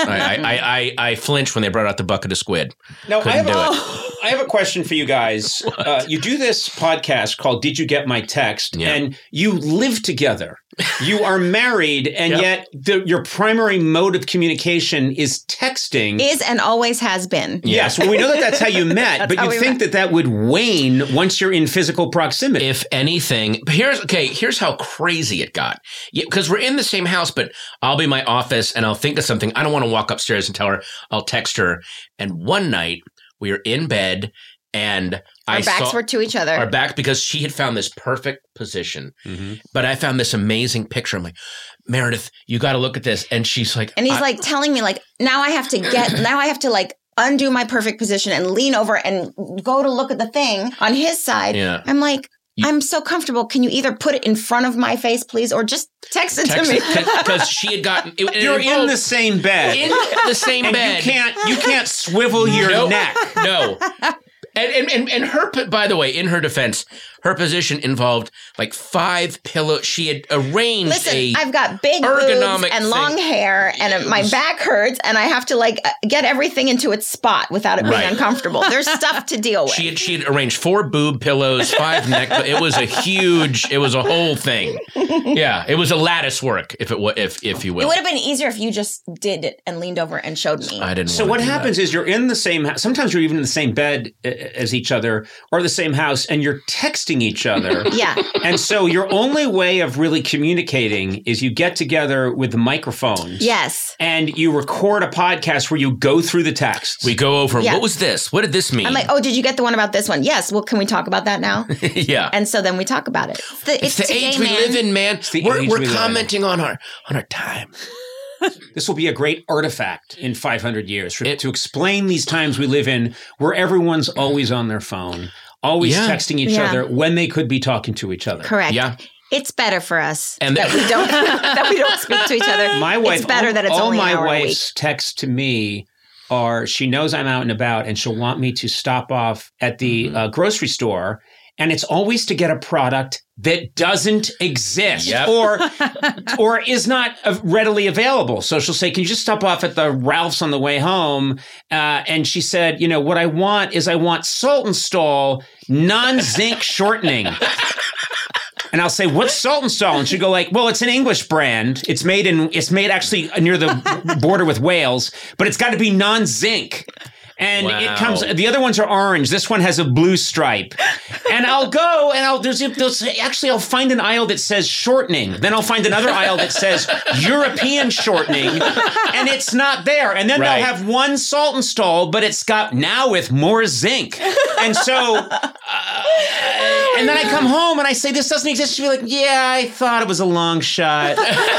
I flinched when they brought out the bucket of squid. No, Couldn't do it. I have a question for you guys. You do this podcast called Did You Get My Text? Yeah. And you live together. You are married, and yet your primary mode of communication is texting. Is and always has been. Yes. Well, we know that that's how you met, but you think that would wane once you're in physical proximity. If anything, here's how crazy it got. Because we're in the same house, but I'll be in my office and I'll think of something. I don't want to walk upstairs and tell her. I'll text her. And one night we were in bed, and Our backs were to each other. Our back, because she had found this perfect position. Mm-hmm. But I found this amazing picture. I'm like, Meredith, you got to look at this. And she's like, and he's like telling me like, now I have to like undo my perfect position and lean over and go to look at the thing on his side. Yeah. I'm like, I'm so comfortable. Can you either put it in front of my face, please, or just text it to me? Because she had gotten. You're in the same bed. In the same bed. You can't swivel your neck. No. And her, by the way, in her defense, her position involved like 5 pillows. She had arranged I've got big boobs and long hair, and my back hurts, and I have to like get everything into its spot without it being uncomfortable. There's stuff to deal with. She had arranged 4 boob pillows, 5 neck. It was a whole thing. Yeah, it was a lattice work, if you will. It would have been easier if you just did it and leaned over and showed me. I didn't. So what happens is you're in the same. Sometimes you're even in the same bed as each other, or the same house, and you're texting each other. Yeah. And so your only way of really communicating is you get together with the microphones. Yes. And you record a podcast where you go through the texts. We go over, what was this? What did this mean? I'm like, oh, did you get the one about this one? Yes. Well, can we talk about that now? Yeah. And so then we talk about it. It's the age we live in, man. We're commenting on our time. This will be a great artifact in 500 years to explain these times we live in, where everyone's always on their phone, always texting each other when they could be talking to each other. Correct. Yeah. It's better for us that we don't speak to each other. My wife, it's better that it's only an hour a week. All my wife's texts to me are, she knows I'm out and about, and she'll want me to stop off at the grocery store. And it's always to get a product that doesn't exist or is not readily available. So she'll say, can you just stop off at the Ralph's on the way home? And she said, what I want Saltonstall non-zinc shortening. And I'll say, what's Saltonstall? And she'll go like, well, it's an English brand. It's made actually near the border with Wales, but it's got to be non-zinc. And it comes, the other ones are orange. This one has a blue stripe. And I'll go and I'll find an aisle that says shortening. Then I'll find another aisle that says European shortening. And it's not there. And then they'll have one Saltonstall, but it's got now with more zinc. And so, and then I come home and I say, this doesn't exist. She'll be like, yeah, I thought it was a long shot.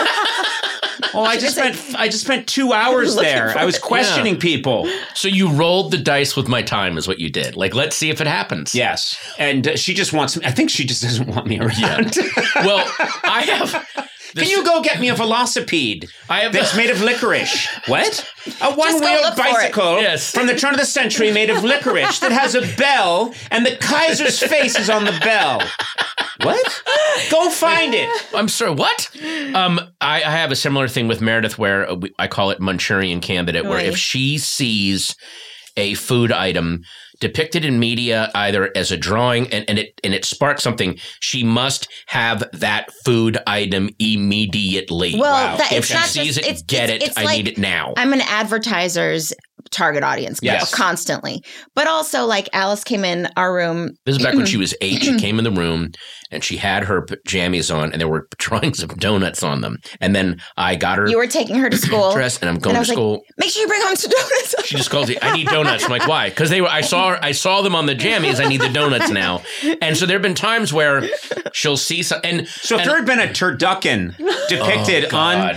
Oh, I just spent 2 hours there. I was questioning people. So you rolled the dice with my time is what you did. Like, let's see if it happens. Yes. And she just wants me. I think she just doesn't want me around. Yeah. Well, I have... Can you go get me a velocipede that's made of licorice? What? A one-wheeled bicycle from the turn of the century made of licorice that has a bell, and the Kaiser's face is on the bell. What? Go find it. I'm sorry, what? I have a similar thing with Meredith where I call it Manchurian Candidate, where if she sees a food item depicted in media either as a drawing and it sparks something, she must have that food item immediately. Well, if she sees it, I need it now. I'm an advertiser's target audience constantly. But also, like, Alice came in our room. This is back when she was 8. She came in the room and she had her jammies on and there were drawings of donuts on them. And then I got her. You were taking her to school. Dress, and I'm going to school. Like, make sure you bring home some donuts. She just calls me, I need donuts. I'm like, why? Because I saw them on the jammies. I need the donuts now. And so there have been times where she'll see some. So if there had been a turducken depicted on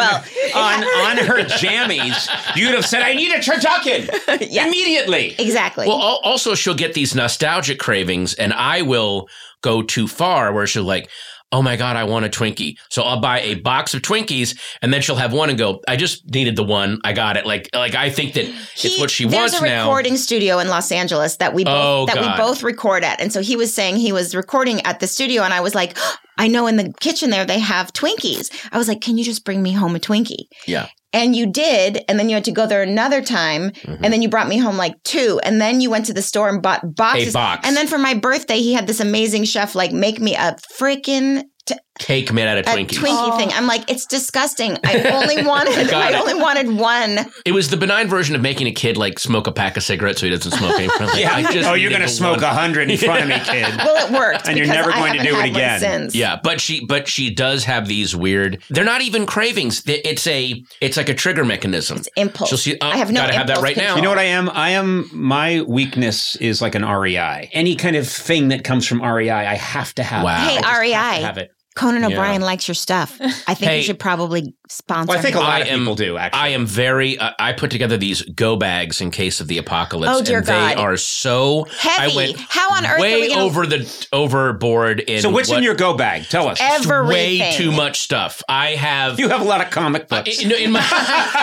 her jammies, you'd have said, I need a turducken immediately. Exactly. Well, also she'll get these nostalgic cravings, and I will go too far where she'll like, oh my God, I want a Twinkie. So I'll buy a box of Twinkies, and then she'll have one and go, I just needed the one. I got it. Like I think that it's what she wants now. There's a recording studio in Los Angeles that we both record at. And so he was saying he was recording at the studio, and I was like, I know in the kitchen there they have Twinkies. I was like, can you just bring me home a Twinkie? Yeah. And you did, and then you had to go there another time, and then you brought me home like 2, and then you went to the store and bought boxes. A box. And then for my birthday, he had this amazing chef like make me a freaking cake made out of Twinkies. A Twinkie thing. I'm like, it's disgusting. I only wanted one. It was the benign version of making a kid like smoke a pack of cigarettes so he doesn't smoke any. You're going to smoke 100 in front of me, kid. Well, it worked, and you're never going to do it again. Yeah, but she does have these weird. They're not even cravings. It's like a trigger mechanism. It's impulse. She'll see. I have no gotta have that right control. now. You know what I am? My weakness is like an REI. Any kind of thing that comes from REI, I have to have. Wow. Hey, REI. Have it. Conan O'Brien likes your stuff. I think you should probably sponsor. Well, I think him. a lot of people do. Actually, I am very. I put together these go bags in case of the apocalypse. Oh, dear and God. They are so heavy. I went How on earth way are we gonna... overboard. So what's in your go bag? Tell us. Everything. Way too much stuff. I have. You have a lot of comic books. In my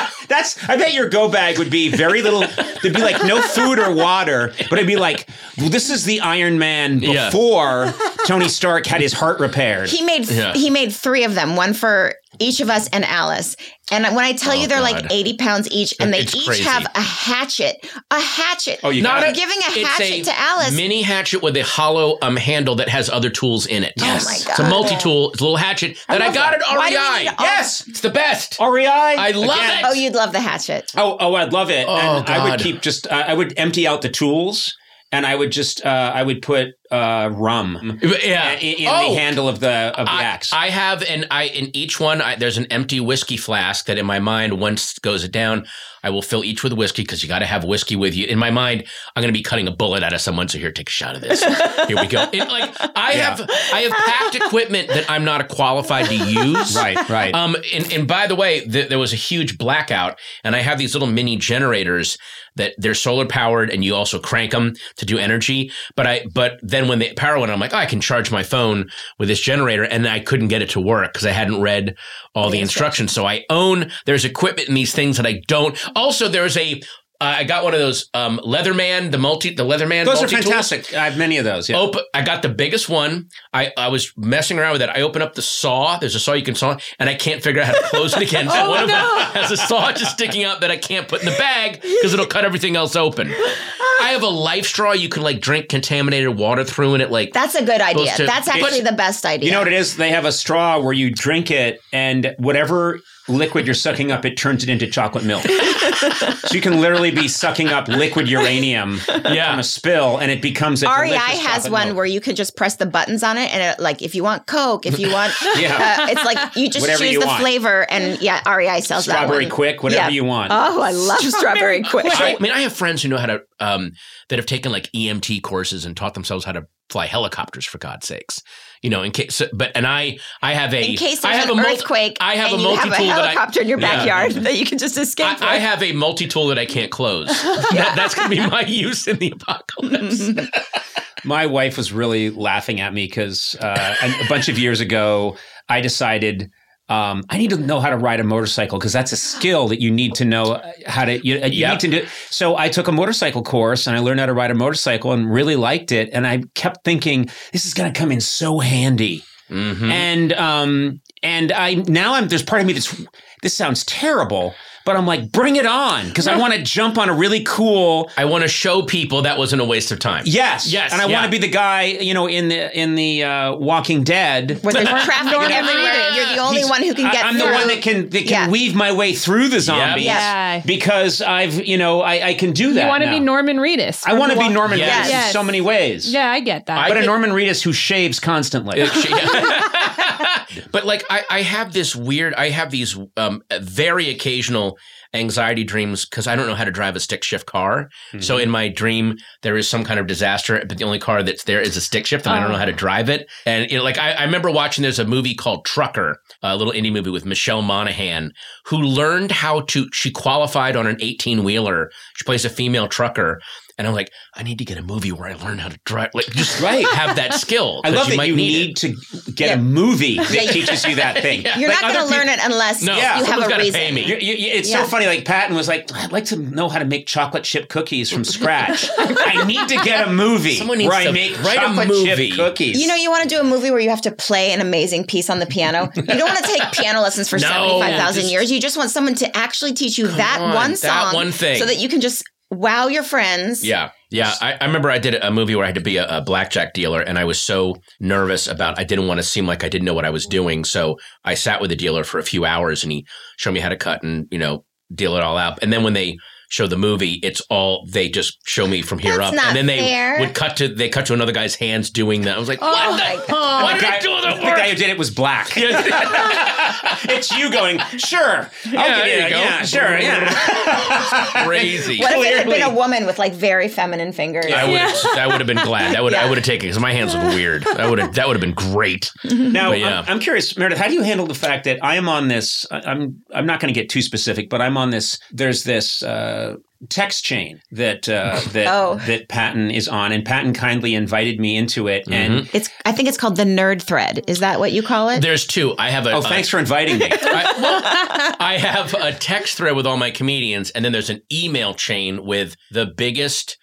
I bet your go bag would be very little. There'd be like no food or water, but it'd be like, well, this is the Iron Man before Tony Stark had his heart repaired. He made 3 of them, one for each of us and Alice. And when I tell you they're like 80 pounds each, and they each have a hatchet. A hatchet. Oh, I'm giving a hatchet to Alice. Mini hatchet with a hollow handle that has other tools in it. Yes. Oh my God. It's a multi-tool. It's a little hatchet that I got at REI. Yes. It's the best. REI. I love it. Oh, you'd love the hatchet. Oh, I'd love it. Oh, and God. I would keep I would empty out the tools, and I would just I would put rum in the handle of the axe. I have in each one there's an empty whiskey flask that in my mind, once goes down, I will fill each with whiskey, because you got to have whiskey with you. In my mind, I'm going to be cutting a bullet out of someone. So here, take a shot of this. Here we go. I have packed equipment that I'm not qualified to use. Right. And by the way, there was a huge blackout, and I have these little mini generators that they're solar powered, and you also crank them to do energy. But then when the power went, I'm like, I can charge my phone with this generator, and I couldn't get it to work because I hadn't read all the instructions. So there's equipment in these things that I don't. Also, there's I got one of those Leatherman, the Leatherman. Those multi-tools. are fantastic. I have many of those. Yeah. I got the biggest one. I was messing around with it. I open up the saw. There's a saw you can saw, and I can't figure out how to close it again. So one of them has a saw just sticking out that I can't put in the bag because it'll cut everything else open. I have a life straw you can drink contaminated water through, and it That's a good idea. That's actually the best idea. You know what it is? They have a straw where you drink it, and whatever liquid you're sucking up, it turns it into chocolate milk. So you can literally be sucking up liquid uranium from a spill, and it becomes a REI delicious has one milk. where you can just press the buttons on it, and if you want Coke, if you want, it's like you just Whatever choose you the want. flavor, and REI sells Strawberry that one. Quick, whatever you want. Oh, I love Strawberry Quick. I have friends who know how to that have taken EMT courses and taught themselves how to fly helicopters, for God's sakes. In case, I have a in case there's an earthquake, I have and a you have a multi-tool helicopter in your backyard that you can just escape. I have a multi-tool that I can't close. That's going to be my use in the apocalypse. My wife was really laughing at me because a bunch of years ago, I decided I need to know how to ride a motorcycle because that's a skill that you need to know how to. You need to do. So I took a motorcycle course and I learned how to ride a motorcycle and really liked it. And I kept thinking this is going to come in so handy. Mm-hmm. And there's part of me this sounds terrible. But I'm like, bring it on, because I want to jump on a really cool. I want to show people that wasn't a waste of time. Yes, and I want to be the guy, in the Walking Dead. Where there's traffic everywhere. You're the only one who can get. I'm through. the one that can weave my way through the zombies. Because I can do that. You want to be Norman Reedus. I want to be Norman Reedus in so many ways. Yeah, I get that. But a Norman Reedus who shaves constantly. But like I have these very occasional anxiety dreams because I don't know how to drive a stick shift car. Mm-hmm. So in my dream, there is some kind of disaster, but the only car that's there is a stick shift and I don't know how to drive it. And I remember watching, there's a movie called Trucker, a little indie movie with Michelle Monaghan, who learned she qualified on an 18-wheeler. She plays a female trucker. And I'm like, I need to get a movie where I learn how to drive, have that skill. I love that you need to get a movie that teaches you that thing. You're not going to learn it unless you have a reason. Pay me. It's so funny. Like Patton was like, I'd like to know how to make chocolate chip cookies from scratch. I need to get a movie where I make chocolate chip cookies. You want to do a movie where you have to play an amazing piece on the piano. You don't want to take piano lessons for 75,000 years. You just want someone to actually teach you that one song, that one thing, so that you can just wow your friends. Yeah. I remember I did a movie where I had to be a blackjack dealer, and I was so nervous I didn't want to seem like I didn't know what I was doing. So I sat with the dealer for a few hours, and he showed me how to cut and deal it all out. And then when they show the movie, they just show me from here up, and then they cut to another guy's hands doing that. I was like, what did I do with the guy who did it was black. It's you going, sure. There you go. Yeah, sure. Yeah. Crazy. What if it had been a woman with very feminine fingers? I would have been glad. I would have taken it because my hands look weird. That would have been great. Now, I'm curious, Meredith, how do you handle the fact that I am on this? I'm not going to get too specific, but I'm on this. There's this text chain that Patton is on, and Patton kindly invited me into it. And I think it's called the Nerd Thread. Is that what you call it? There's two. I have thanks for inviting me. I have a text thread with all my comedians, and then there's an email chain with the biggest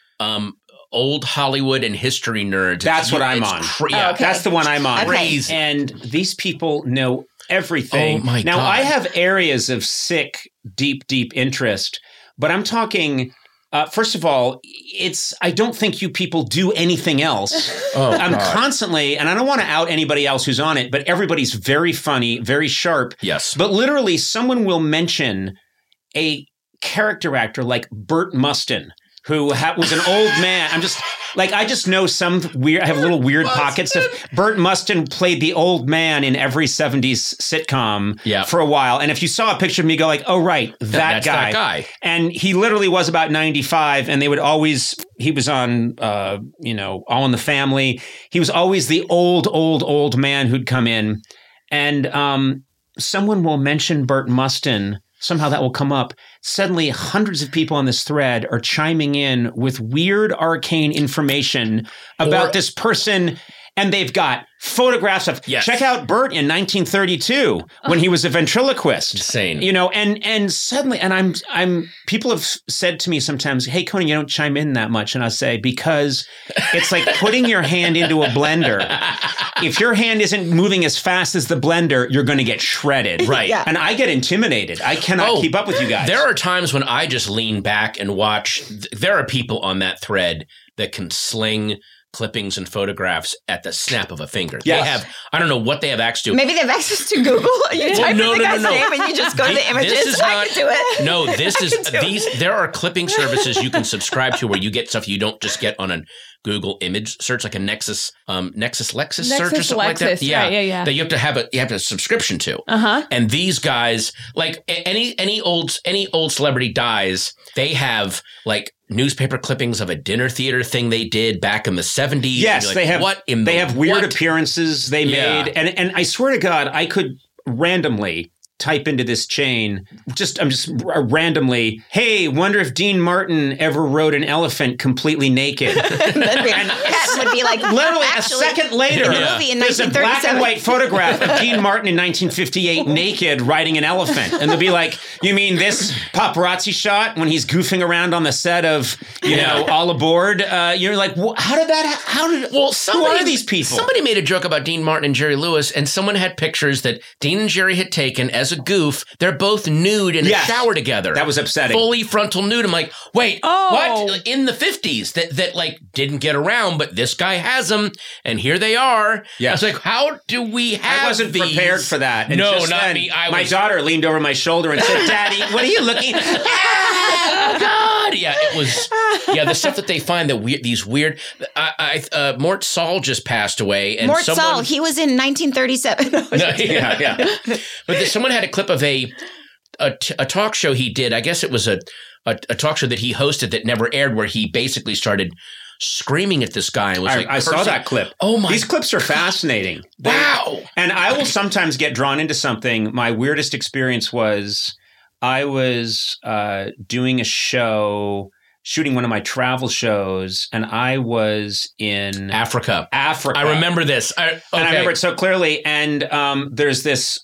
old Hollywood and history nerds. That's what I'm on. That's the one I'm on. Crazy. And these people know everything. Oh my God. I have areas of sick, deep interest. But I'm talking, first of all, I don't think you people do anything else. I'm constantly, and I don't want to out anybody else who's on it, but everybody's very funny, very sharp. Yes. But literally someone will mention a character actor like Burt Mustin, who was an old man. I just know some weird, I have little weird pockets of Burt Mustin played the old man in every 70s sitcom for a while. And if you saw a picture of me, go like, oh, right, that's guy. That guy. And he literally was about 95 and he was on, All in the Family. He was always the old man who'd come in. And someone will mention Burt Mustin. Somehow that will come up. Suddenly, hundreds of people on this thread are chiming in with weird, arcane information about this person. And they've got photographs of, check out Burt in 1932 when he was a ventriloquist. Insane. And suddenly, and people have said to me sometimes, hey, Conan, you don't chime in that much. And I say, because it's like putting your hand into a blender. If your hand isn't moving as fast as the blender, you're going to get shredded. Right. Yeah. And I get intimidated. I cannot keep up with you guys. There are times when I just lean back and watch. There are people on that thread that can sling clippings and photographs at the snap of a finger. Yes. They have, I don't know what they have access to. Maybe they have access to Google. You type in the guy's name and you just go to the images. I can do it. No, there are clipping services you can subscribe to where you get stuff you don't just get on a Google image search, like a Nexus Lexus search or something like that. Yeah. That you have a subscription to. And these guys, like any old celebrity dies, they have like newspaper clippings of a dinner theater thing they did back in the 70s. Yes, like, they have. They have weird what? Appearances they made, and I swear to God, I could randomly type into this chain, I'm just randomly, hey, wonder if Dean Martin ever rode an elephant completely naked. Patton would be like, literally actually, a second later, in the movie in there's a black and 1937. white photograph of Dean Martin in 1958 naked riding an elephant. And they'll be like, you mean this paparazzi shot when he's goofing around on the set of, you know, All Aboard? You're like, who are these people? Somebody made a joke about Dean Martin and Jerry Lewis, and someone had pictures that Dean and Jerry had taken as a goof. They're both nude in a shower together. That was upsetting. Fully frontal nude. I'm like, wait, what? In the 50s that like didn't get around, but this guy has them, and here they are. Yes. I was like, how do we have I wasn't these? prepared for that. And No, just not then, me. My daughter leaned over my shoulder and said, Daddy, what are you looking at? Oh God! Yeah, it was. Yeah, the stuff that they find, these weird. Mort Saul just passed away, and Mort Saul, he was in 1937. But someone had a clip of a talk show he did. I guess it was a talk show that he hosted that never aired, where he basically started screaming at this guy and was I saw that clip. Oh my! These clips are fascinating. Wow! And I will sometimes get drawn into something. My weirdest experience was I was doing a show, shooting one of my travel shows, and I was in Africa. I remember this. And I remember it so clearly. And there was this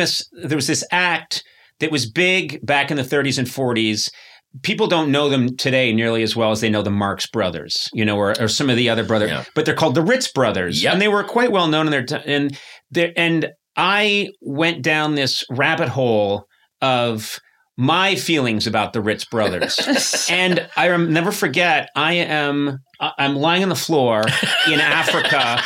act that was big back in the 30s and 40s. People don't know them today nearly as well as they know the Marx Brothers, you know, or some of the other brothers, but they're called the Ritz Brothers. Yep. And they were quite well known in their time. And I went down this rabbit hole of my feelings about the Ritz Brothers. And I never forget, I'm lying on the floor in Africa,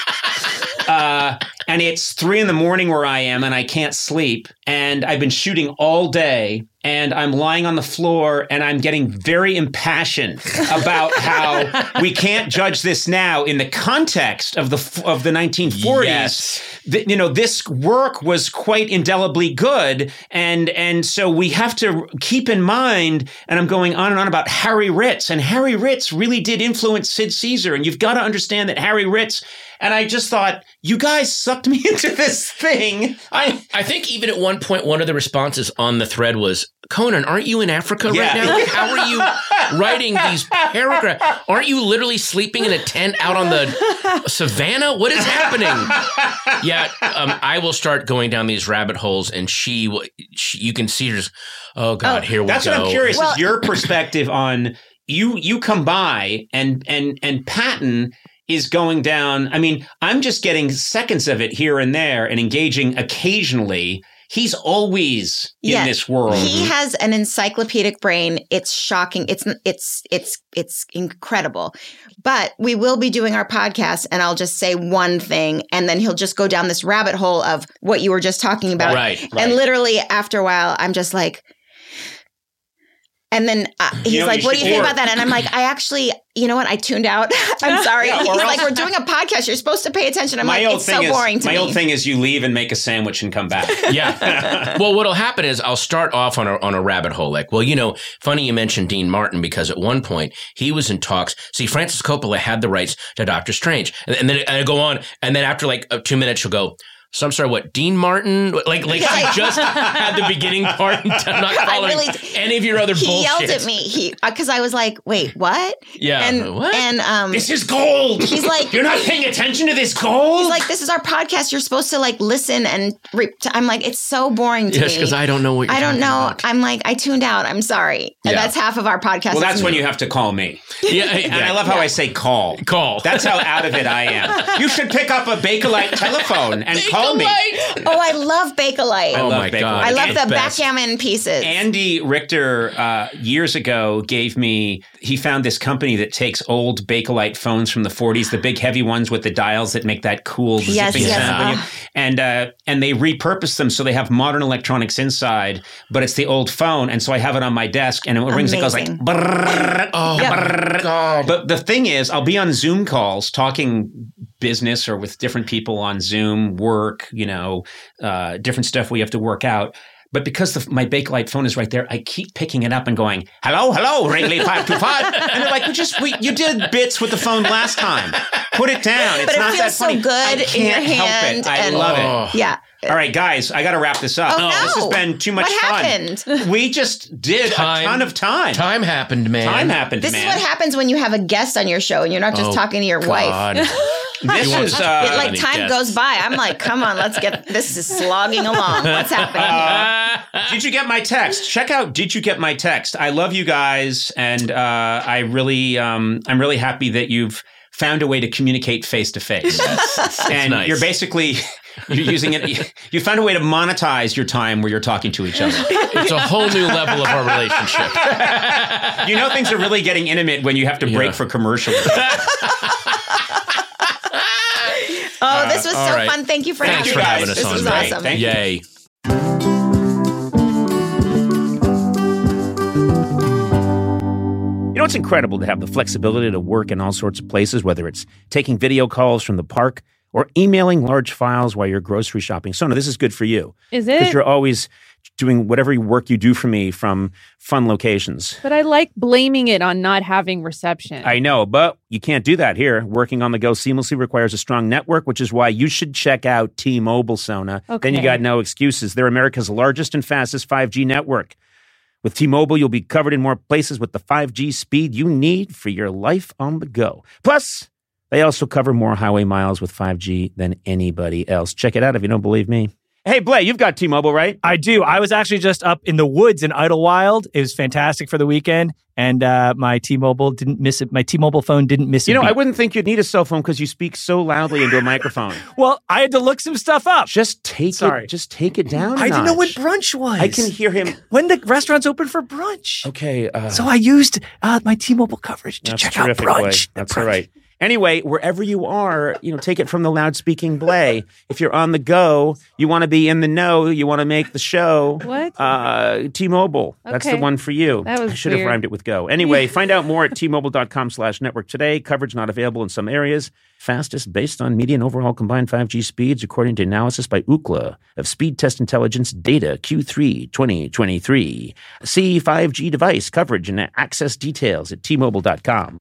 and it's 3 a.m. where I am, and I can't sleep. And I've been shooting all day, and I'm lying on the floor, and I'm getting very impassioned about how we can't judge this now in the context of the 1940s. Yes. You know, this work was quite indelibly good, and so we have to keep in mind. And I'm going on and on about Harry Ritz, and Harry Ritz really did influence Sid Caesar, and you've got to understand that Harry Ritz. And I just thought, you guys sucked me into this thing. I think even at one point, one of the responses on the thread was, Conan, aren't you in Africa right now? Like, how are you writing these paragraphs? Aren't you literally sleeping in a tent out on the savannah? What is happening? Yeah, I will start going down these rabbit holes, and she you can see her just, oh God, here we go. That's what I'm curious is your perspective on, you come by and Patton is going down. I mean, I'm just getting seconds of it here and there and engaging occasionally. He's always in this world. He has an encyclopedic brain. It's shocking. It's incredible. But we will be doing our podcast, and I'll just say one thing, and then he'll just go down this rabbit hole of what you were just talking about. Right. And literally after a while, I'm just like, and then he's like, what do you think about that? And I'm like, I actually, you know what? I tuned out. I'm sorry. He's like, we're doing a podcast. You're supposed to pay attention. I'm like, it's so boring to me. My old thing is you leave and make a sandwich and come back. Yeah. Well, what'll happen is I'll start off on a rabbit hole. Like, well, you know, funny you mentioned Dean Martin, because at one point he was in talks. See, Francis Coppola had the rights to Doctor Strange. And then I go on. And then after like 2 minutes, she'll go, so I'm sorry, what, Dean Martin? Like she just had the beginning part and not following any of your other bullshit. He yelled at me because I was like, wait, what? Yeah. And, what? And this is gold. He's like, you're not paying attention to this gold? He's like, this is our podcast. You're supposed to like listen and I'm like, it's so boring to me. Yes, because I don't know what you're talking about. I'm like, I tuned out. I'm sorry. And that's half of our podcast. Well, that's when you have to call me. Yeah. And I love how I say call. Call. That's how out of it I am. You should pick up a Bakelite telephone and call me. Oh, I love Bakelite. Oh my God. I love the backgammon pieces. Andy Richter years ago he found this company that takes old Bakelite phones from the 40s, the big heavy ones with the dials that make that cool zipping sound. And they repurpose them so they have modern electronics inside, but it's the old phone. And so I have it on my desk, and it rings, it goes like, brrr, brrr. God. But the thing is, I'll be on Zoom calls talking business or with different people on Zoom, work, you know, different stuff we have to work out. But because my Bakelite phone is right there, I keep picking it up and going, hello, Wrigley 525. And they're like, you did bits with the phone last time. Put it down. It's but not it feels that funny. so good I can't in your help hand. it. I love it. Yeah. All right, guys, I got to wrap this up. Oh, no. This has been too much What fun. happened? We just did a ton of time. Time happened, man. Time happened, This man. is what happens when you have a guest on your show and you're not just talking to your wife. This is Like time goes by. I'm like, come on, this is slogging along. What's happening here? Did you get my text? Check out Did You Get My Text? I love you guys, and I'm really happy that you've found a way to communicate face to face. And nice. you're using it. You found a way to monetize your time where you're talking to each other. It's a whole new level of our relationship. You know things are really getting intimate when you have to break for commercial. Oh, this was so right. fun. Thank you for Thanks for having us This on. was Great. awesome. Thank you. Yay. You know, it's incredible to have the flexibility to work in all sorts of places, whether it's taking video calls from the park or emailing large files while you're grocery shopping. Sona, this is good for you. Is it? Because you're always doing whatever work you do for me from fun locations. But I like blaming it on not having reception. I know, but you can't do that here. Working on the go seamlessly requires a strong network, which is why you should check out T-Mobile, Sona. Okay. Then you got no excuses. They're America's largest and fastest 5G network. With T-Mobile, you'll be covered in more places with the 5G speed you need for your life on the go. Plus, they also cover more highway miles with 5G than anybody else. Check it out if you don't believe me. Hey, Blay, you've got T-Mobile, right? I do. I was actually just up in the woods in Idlewild. It was fantastic for the weekend, and my T-Mobile didn't miss it. My T-Mobile phone didn't miss it. You know, I wouldn't think you'd need a cell phone because you speak so loudly into a microphone. Well, I had to look some stuff up. Just take it down. I didn't know what brunch was. I can hear him. When the restaurant's open for brunch. Okay. So I used my T-Mobile coverage to check out terrific, brunch. Blay. The That's brunch. all right. Anyway, wherever you are, take it from the loud-speaking Blay. If you're on the go, you want to be in the know, you want to make the show. What? T-Mobile. That's the Okay. one for you. That was I should have weird. rhymed it with go. Anyway, find out more at T-Mobile.com/network today. Coverage not available in some areas. Fastest based on median overall combined 5G speeds, according to analysis by Ookla of Speed Test Intelligence data Q3 2023. See 5G device coverage and access details at T-Mobile.com.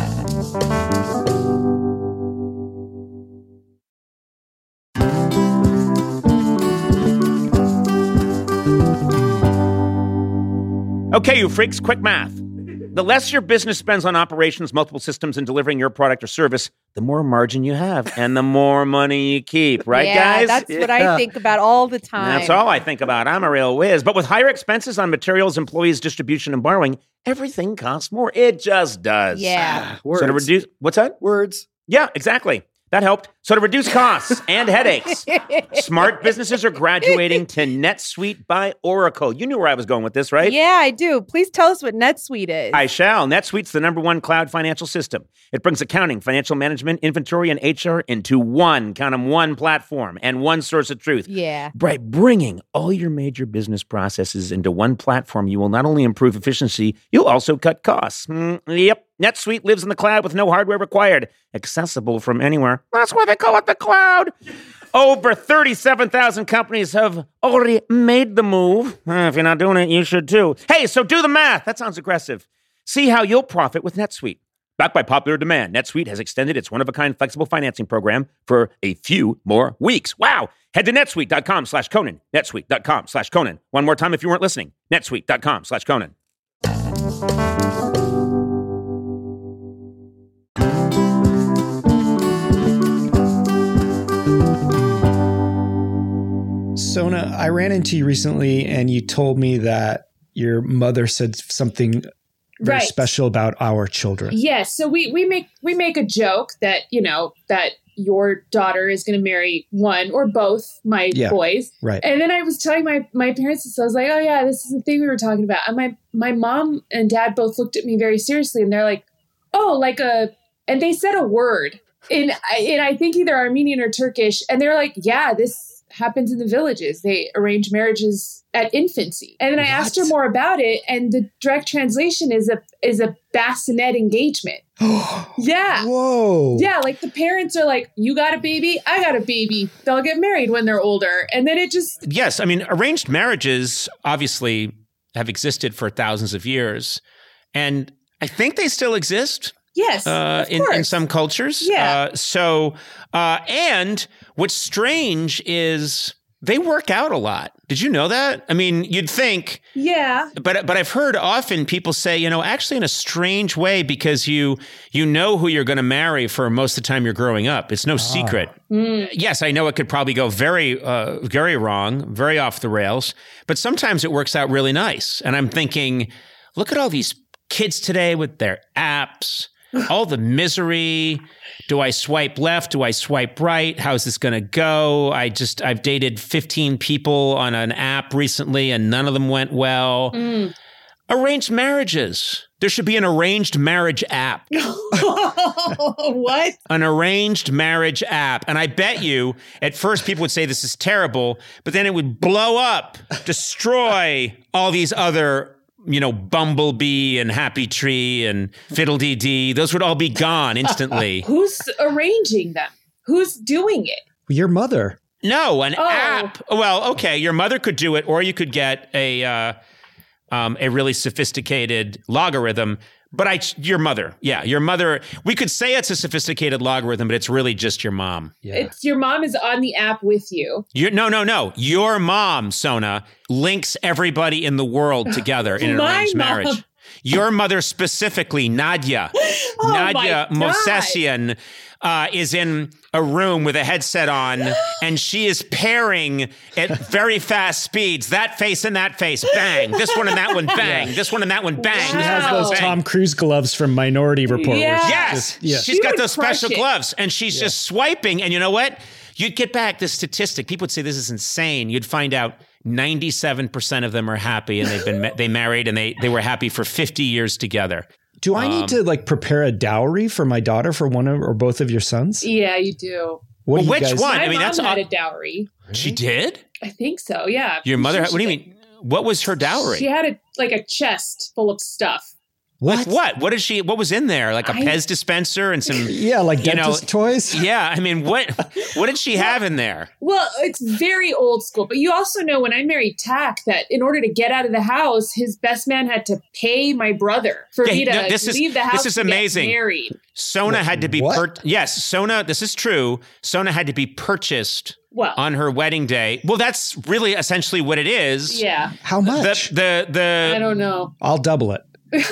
Okay, you freaks, quick math. The less your business spends on operations, multiple systems, and delivering your product or service, the more margin you have and the more money you keep. Right, guys? That's what I think about all the time. That's all I think about. I'm a real whiz. But with higher expenses on materials, employees, distribution, and borrowing, everything costs more. It just does. Yeah. So to reduce, what's that? Words. Yeah, exactly. That helped. So to reduce costs and headaches, smart businesses are graduating to NetSuite by Oracle. You knew where I was going with this, right? Yeah, I do. Please tell us what NetSuite is. I shall. NetSuite's the #1 cloud financial system. It brings accounting, financial management, inventory, and HR into one platform and one source of truth. Yeah. By bringing all your major business processes into one platform, you will not only improve efficiency, you'll also cut costs. Yep. NetSuite lives in the cloud with no hardware required, accessible from anywhere. That's why they call it the cloud. Over 37,000 companies have already made the move. If you're not doing it, you should too. Hey, so do the math. That sounds aggressive. See how you'll profit with NetSuite. Backed by popular demand, NetSuite has extended its one-of-a-kind flexible financing program for a few more weeks. Wow! Head to netsuite.com/Conan. netsuite.com/Conan. One more time if you weren't listening. netsuite.com/Conan. Sona, I ran into you recently and you told me that your mother said something very special about our children. Yes. So we make a joke that, that your daughter is going to marry one or both my boys. Right. And then I was telling my parents this. I was like, oh yeah, this is the thing we were talking about. And my mom and dad both looked at me very seriously and they're like, oh, and they said a word in I think either Armenian or Turkish. And they're like, yeah, this happens in the villages. They arrange marriages at infancy. And then I asked her more about it, and the direct translation is a bassinet engagement. Yeah. Whoa. Yeah, like the parents are like, you got a baby, I got a baby. They'll get married when they're older. And then it just... Yes, I mean, arranged marriages obviously have existed for thousands of years. And I think they still exist. Yes, in some cultures. Yeah. And what's strange is they work out a lot. Did you know that? I mean, you'd think. Yeah. But I've heard often people say, actually in a strange way, because you know who you're going to marry for most of the time you're growing up. It's no secret. Yes, I know it could probably go very, very wrong, very off the rails. But sometimes it works out really nice. And I'm thinking, look at all these kids today with their apps. All the misery. Do I swipe left? Do I swipe right? How's this going to go? I've dated 15 people on an app recently and none of them went well. Arranged marriages. There should be an arranged marriage app. What? An arranged marriage app. And I bet you at first people would say this is terrible, but then it would blow up, destroy all these other Bumblebee and Happy Tree and Fiddle-Dee-Dee. Those would all be gone instantly. Who's arranging them? Who's doing it? Your mother. No, an app. Well, okay, your mother could do it, or you could get a really sophisticated logarithm. But your mother. Yeah, your mother. We could say it's a sophisticated logarithm, but it's really just your mom. Yeah. It's your mom is on the app with you. No. Your mom, Sona, links everybody in the world together in an arranged marriage. Your mother specifically, Nadia. Nadia Mosesian is in a room with a headset on, and she is pairing at very fast speeds. That face and that face, bang. This one and that one, bang. This one and that one, bang. She has those Tom Cruise gloves from Minority Report. Yes. She's got those special gloves, and she's just swiping. And you know what? You'd get back this statistic. People would say this is insane. You'd find out 97% of them are happy, and they married, and they were happy for 50 years together. Do I need to prepare a dowry for my daughter for one or both of your sons? Yeah, you do. Which one? My mom had a dowry. She did? I think so. Yeah. Your mother? What do you mean? What was her dowry? She had a chest full of stuff. What? Like what? What was in there? Like a Pez dispenser and some dentist toys? Yeah. I mean, what did she have in there? Well, it's very old school. But you also know when I married Tak that in order to get out of the house, his best man had to pay my brother for me to leave the house. This is amazing. Get married. Sona had to be yes, Sona, this is true. Sona had to be purchased on her wedding day. Well, that's really essentially what it is. Yeah. How much? I don't know. I'll double it.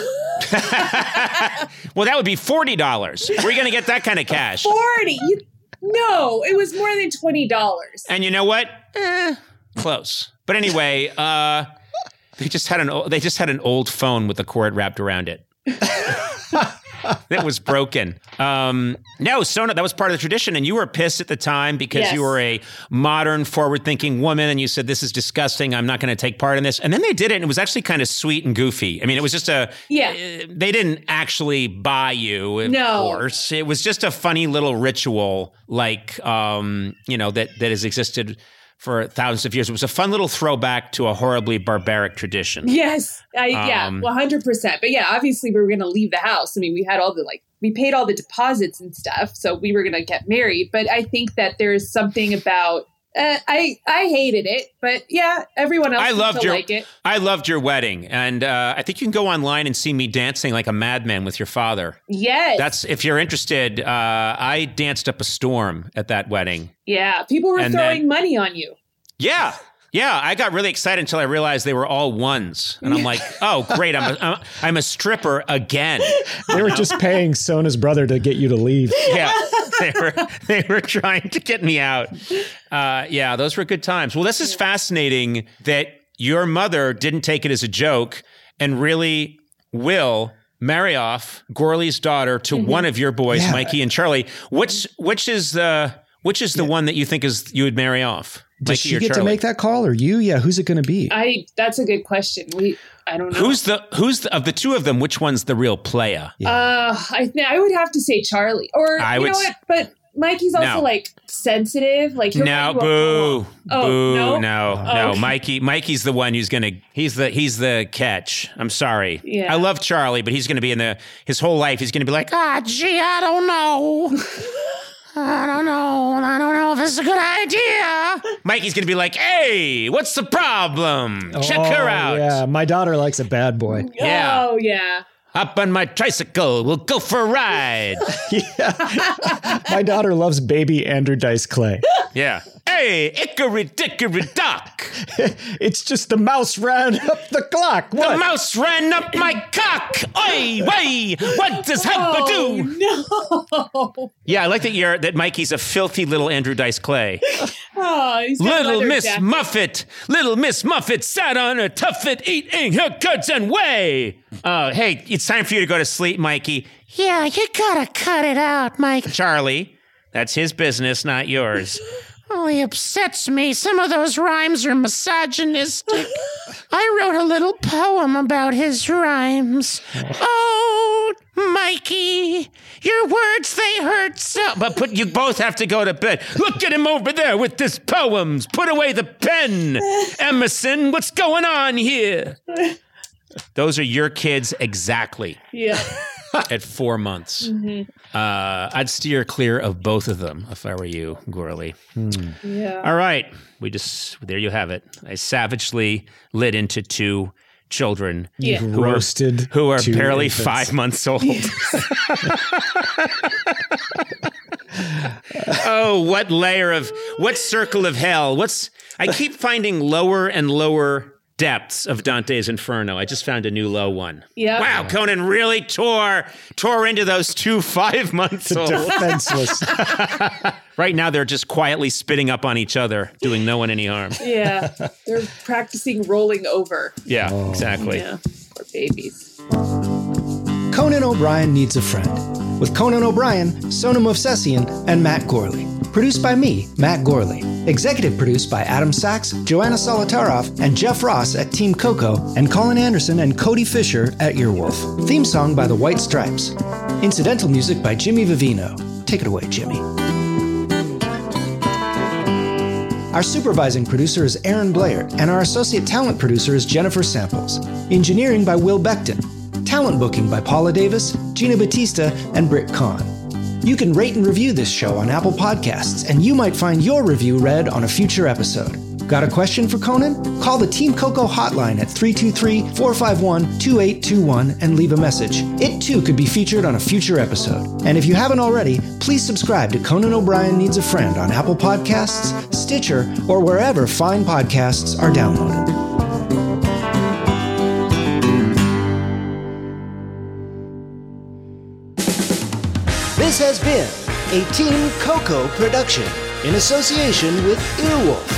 Well, that would be $40. Where are you going to get that kind of cash? 40? No, it was more than $20. And you know what? Close. But anyway, they just had an old phone with the cord wrapped around it. That was broken. No, Sona, that was part of the tradition. And you were pissed at the time because you were a modern, forward-thinking woman. And you said, this is disgusting. I'm not going to take part in this. And then they did it. And it was actually kind of sweet and goofy. I mean, it was just they didn't actually buy you, of course. It was just a funny little ritual, that has existed for thousands of years. It was a fun little throwback to a horribly barbaric tradition. Yes. 100%. But yeah, obviously we were going to leave the house. I mean, we had we paid all the deposits and stuff. So we were going to get married. But I think that there's something about, I hated it, but yeah, everyone else like it. I loved your wedding. And I think you can go online and see me dancing like a madman with your father. Yes. If you're interested, I danced up a storm at that wedding. Yeah. People were throwing money on you. Yeah. Yeah, I got really excited until I realized they were all ones. And I'm like, oh, great, I'm a stripper again. They were just paying Sona's brother to get you to leave. Yeah, they were trying to get me out. Yeah, those were good times. Well, this is fascinating that your mother didn't take it as a joke and really will marry off Gourley's daughter to one of your boys, Mikey and Charlie. Which is the one that you think you would marry off? Does she get to make that call or you? Yeah, who's it going to be? That's a good question. I don't know. Who's of the two of them? Which one's the real playa? Yeah. I would have to say Charlie. Or you know what? But Mikey's also sensitive. Like boo. No. No. Mikey's the one who's gonna. He's the catch. I'm sorry. Yeah. I love Charlie, but he's gonna be his whole life. He's gonna be like, gee, I don't know. I don't know if this is a good idea. Mikey's going to be like, hey, what's the problem? Check her out. Yeah, my daughter likes a bad boy. Yeah. Oh, yeah. Hop on my tricycle. We'll go for a ride. Yeah. My daughter loves baby Andrew Dice Clay. Yeah. Hey, hickory dickory dock. It's just the mouse ran up the clock. What? The mouse ran up my cock. Oi, way. What does Hubba do? No. Yeah, I like that Mikey's a filthy little Andrew Dice Clay. He's Little Miss Muffet. Little Miss Muffet sat on a tuffet eating her guts and whey. Hey, it's time for you to go to sleep, Mikey. Yeah, you gotta cut it out, Mike. Charlie, that's his business, not yours. Oh, he upsets me. Some of those rhymes are misogynistic. I wrote a little poem about his rhymes. Oh, Mikey, your words, they hurt so. But you both have to go to bed. Look at him over there with his poems. Put away the pen. Emerson, what's going on here? Those are your kids exactly. Yeah. At 4 months. Mm-hmm. I'd steer clear of both of them if I were you, Gorley. Yeah. All right. There you have it. I savagely lit into 2 children who are barely infants. 5 months old. Oh, what circle of hell? I keep finding lower and lower depths of Dante's Inferno. I just found a new low one. Yeah. Wow, Conan really tore into those 2 5-month-olds. Defenseless. Right now, they're just quietly spitting up on each other, doing no one any harm. Yeah. They're practicing rolling over. Yeah, exactly. Yeah. Poor babies. Conan O'Brien Needs a Friend. With Conan O'Brien, Sonam Movsesian, and Matt Gorley. Produced by me, Matt Gorley. Executive produced by Adam Sachs, Joanna Solotaroff, and Jeff Ross at Team Coco, and Colin Anderson and Cody Fisher at Earwolf. Theme song by the White Stripes. Incidental music by Jimmy Vivino. Take it away, Jimmy. Our supervising producer is Aaron Blair, and our associate talent producer is Jennifer Samples. Engineering by Will Beckton. Talent booking by Paula Davis, Gina Batista, and Britt Kahn. You can rate and review this show on Apple Podcasts, and you might find your review read on a future episode. Got a question for Conan? Call the Team Coco hotline at 323-451-2821 and leave a message. It too could be featured on a future episode. And if you haven't already, please subscribe to Conan O'Brien Needs a Friend on Apple Podcasts, Stitcher, or wherever fine podcasts are downloaded. This has been a Team Coco production in association with Earwolf.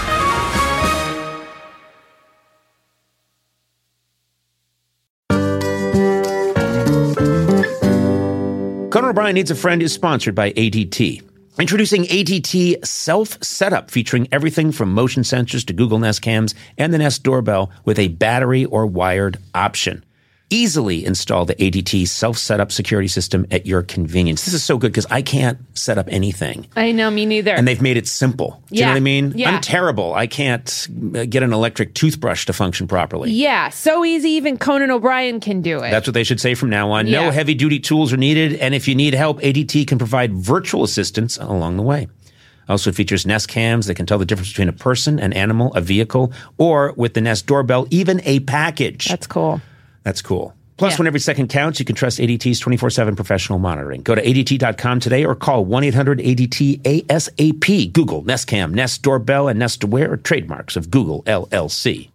Conan O'Brien Needs a Friend is sponsored by ADT. Introducing ADT Self-Setup, featuring everything from motion sensors to Google Nest Cams and the Nest Doorbell with a battery or wired option. Easily install the ADT self-setup security system at your convenience. This is so good because I can't set up anything. I know, me neither. And they've made it simple. Do you know what I mean? Yeah. I'm terrible. I can't get an electric toothbrush to function properly. Yeah, so easy even Conan O'Brien can do it. That's what they should say from now on. Yeah. No heavy-duty tools are needed, and if you need help, ADT can provide virtual assistance along the way. Also features Nest Cams that can tell the difference between a person, an animal, a vehicle, or with the Nest Doorbell, even a package. That's cool. That's cool. Plus, when every second counts, you can trust ADT's 24/7 professional monitoring. Go to ADT.com today or call 1-800-ADT-ASAP. Google, Nest Cam, Nest Doorbell, and Nest Aware are trademarks of Google, LLC.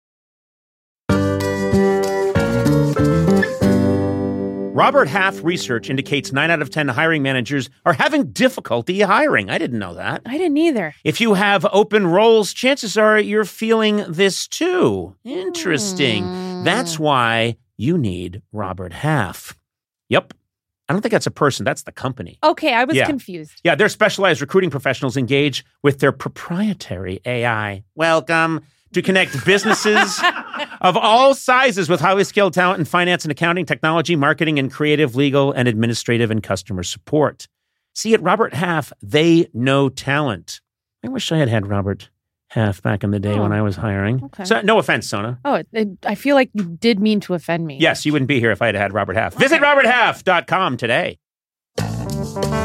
Robert Half research indicates 9 out of 10 hiring managers are having difficulty hiring. I didn't know that. I didn't either. If you have open roles, chances are you're feeling this too. Interesting. That's why you need Robert Half. Yep. I don't think that's a person. That's the company. Okay, I was confused. Yeah, their specialized recruiting professionals engage with their proprietary AI. Welcome to connect businesses of all sizes with highly skilled talent in finance and accounting, technology, marketing, and creative, legal, and administrative and customer support. See, at Robert Half, they know talent. I wish I had had Robert Half back in the day when I was hiring. Okay. So, no offense, Sona. Oh, I feel like you did mean to offend me. Yes, you wouldn't be here if I had had Robert Half. Visit RobertHalf.com today.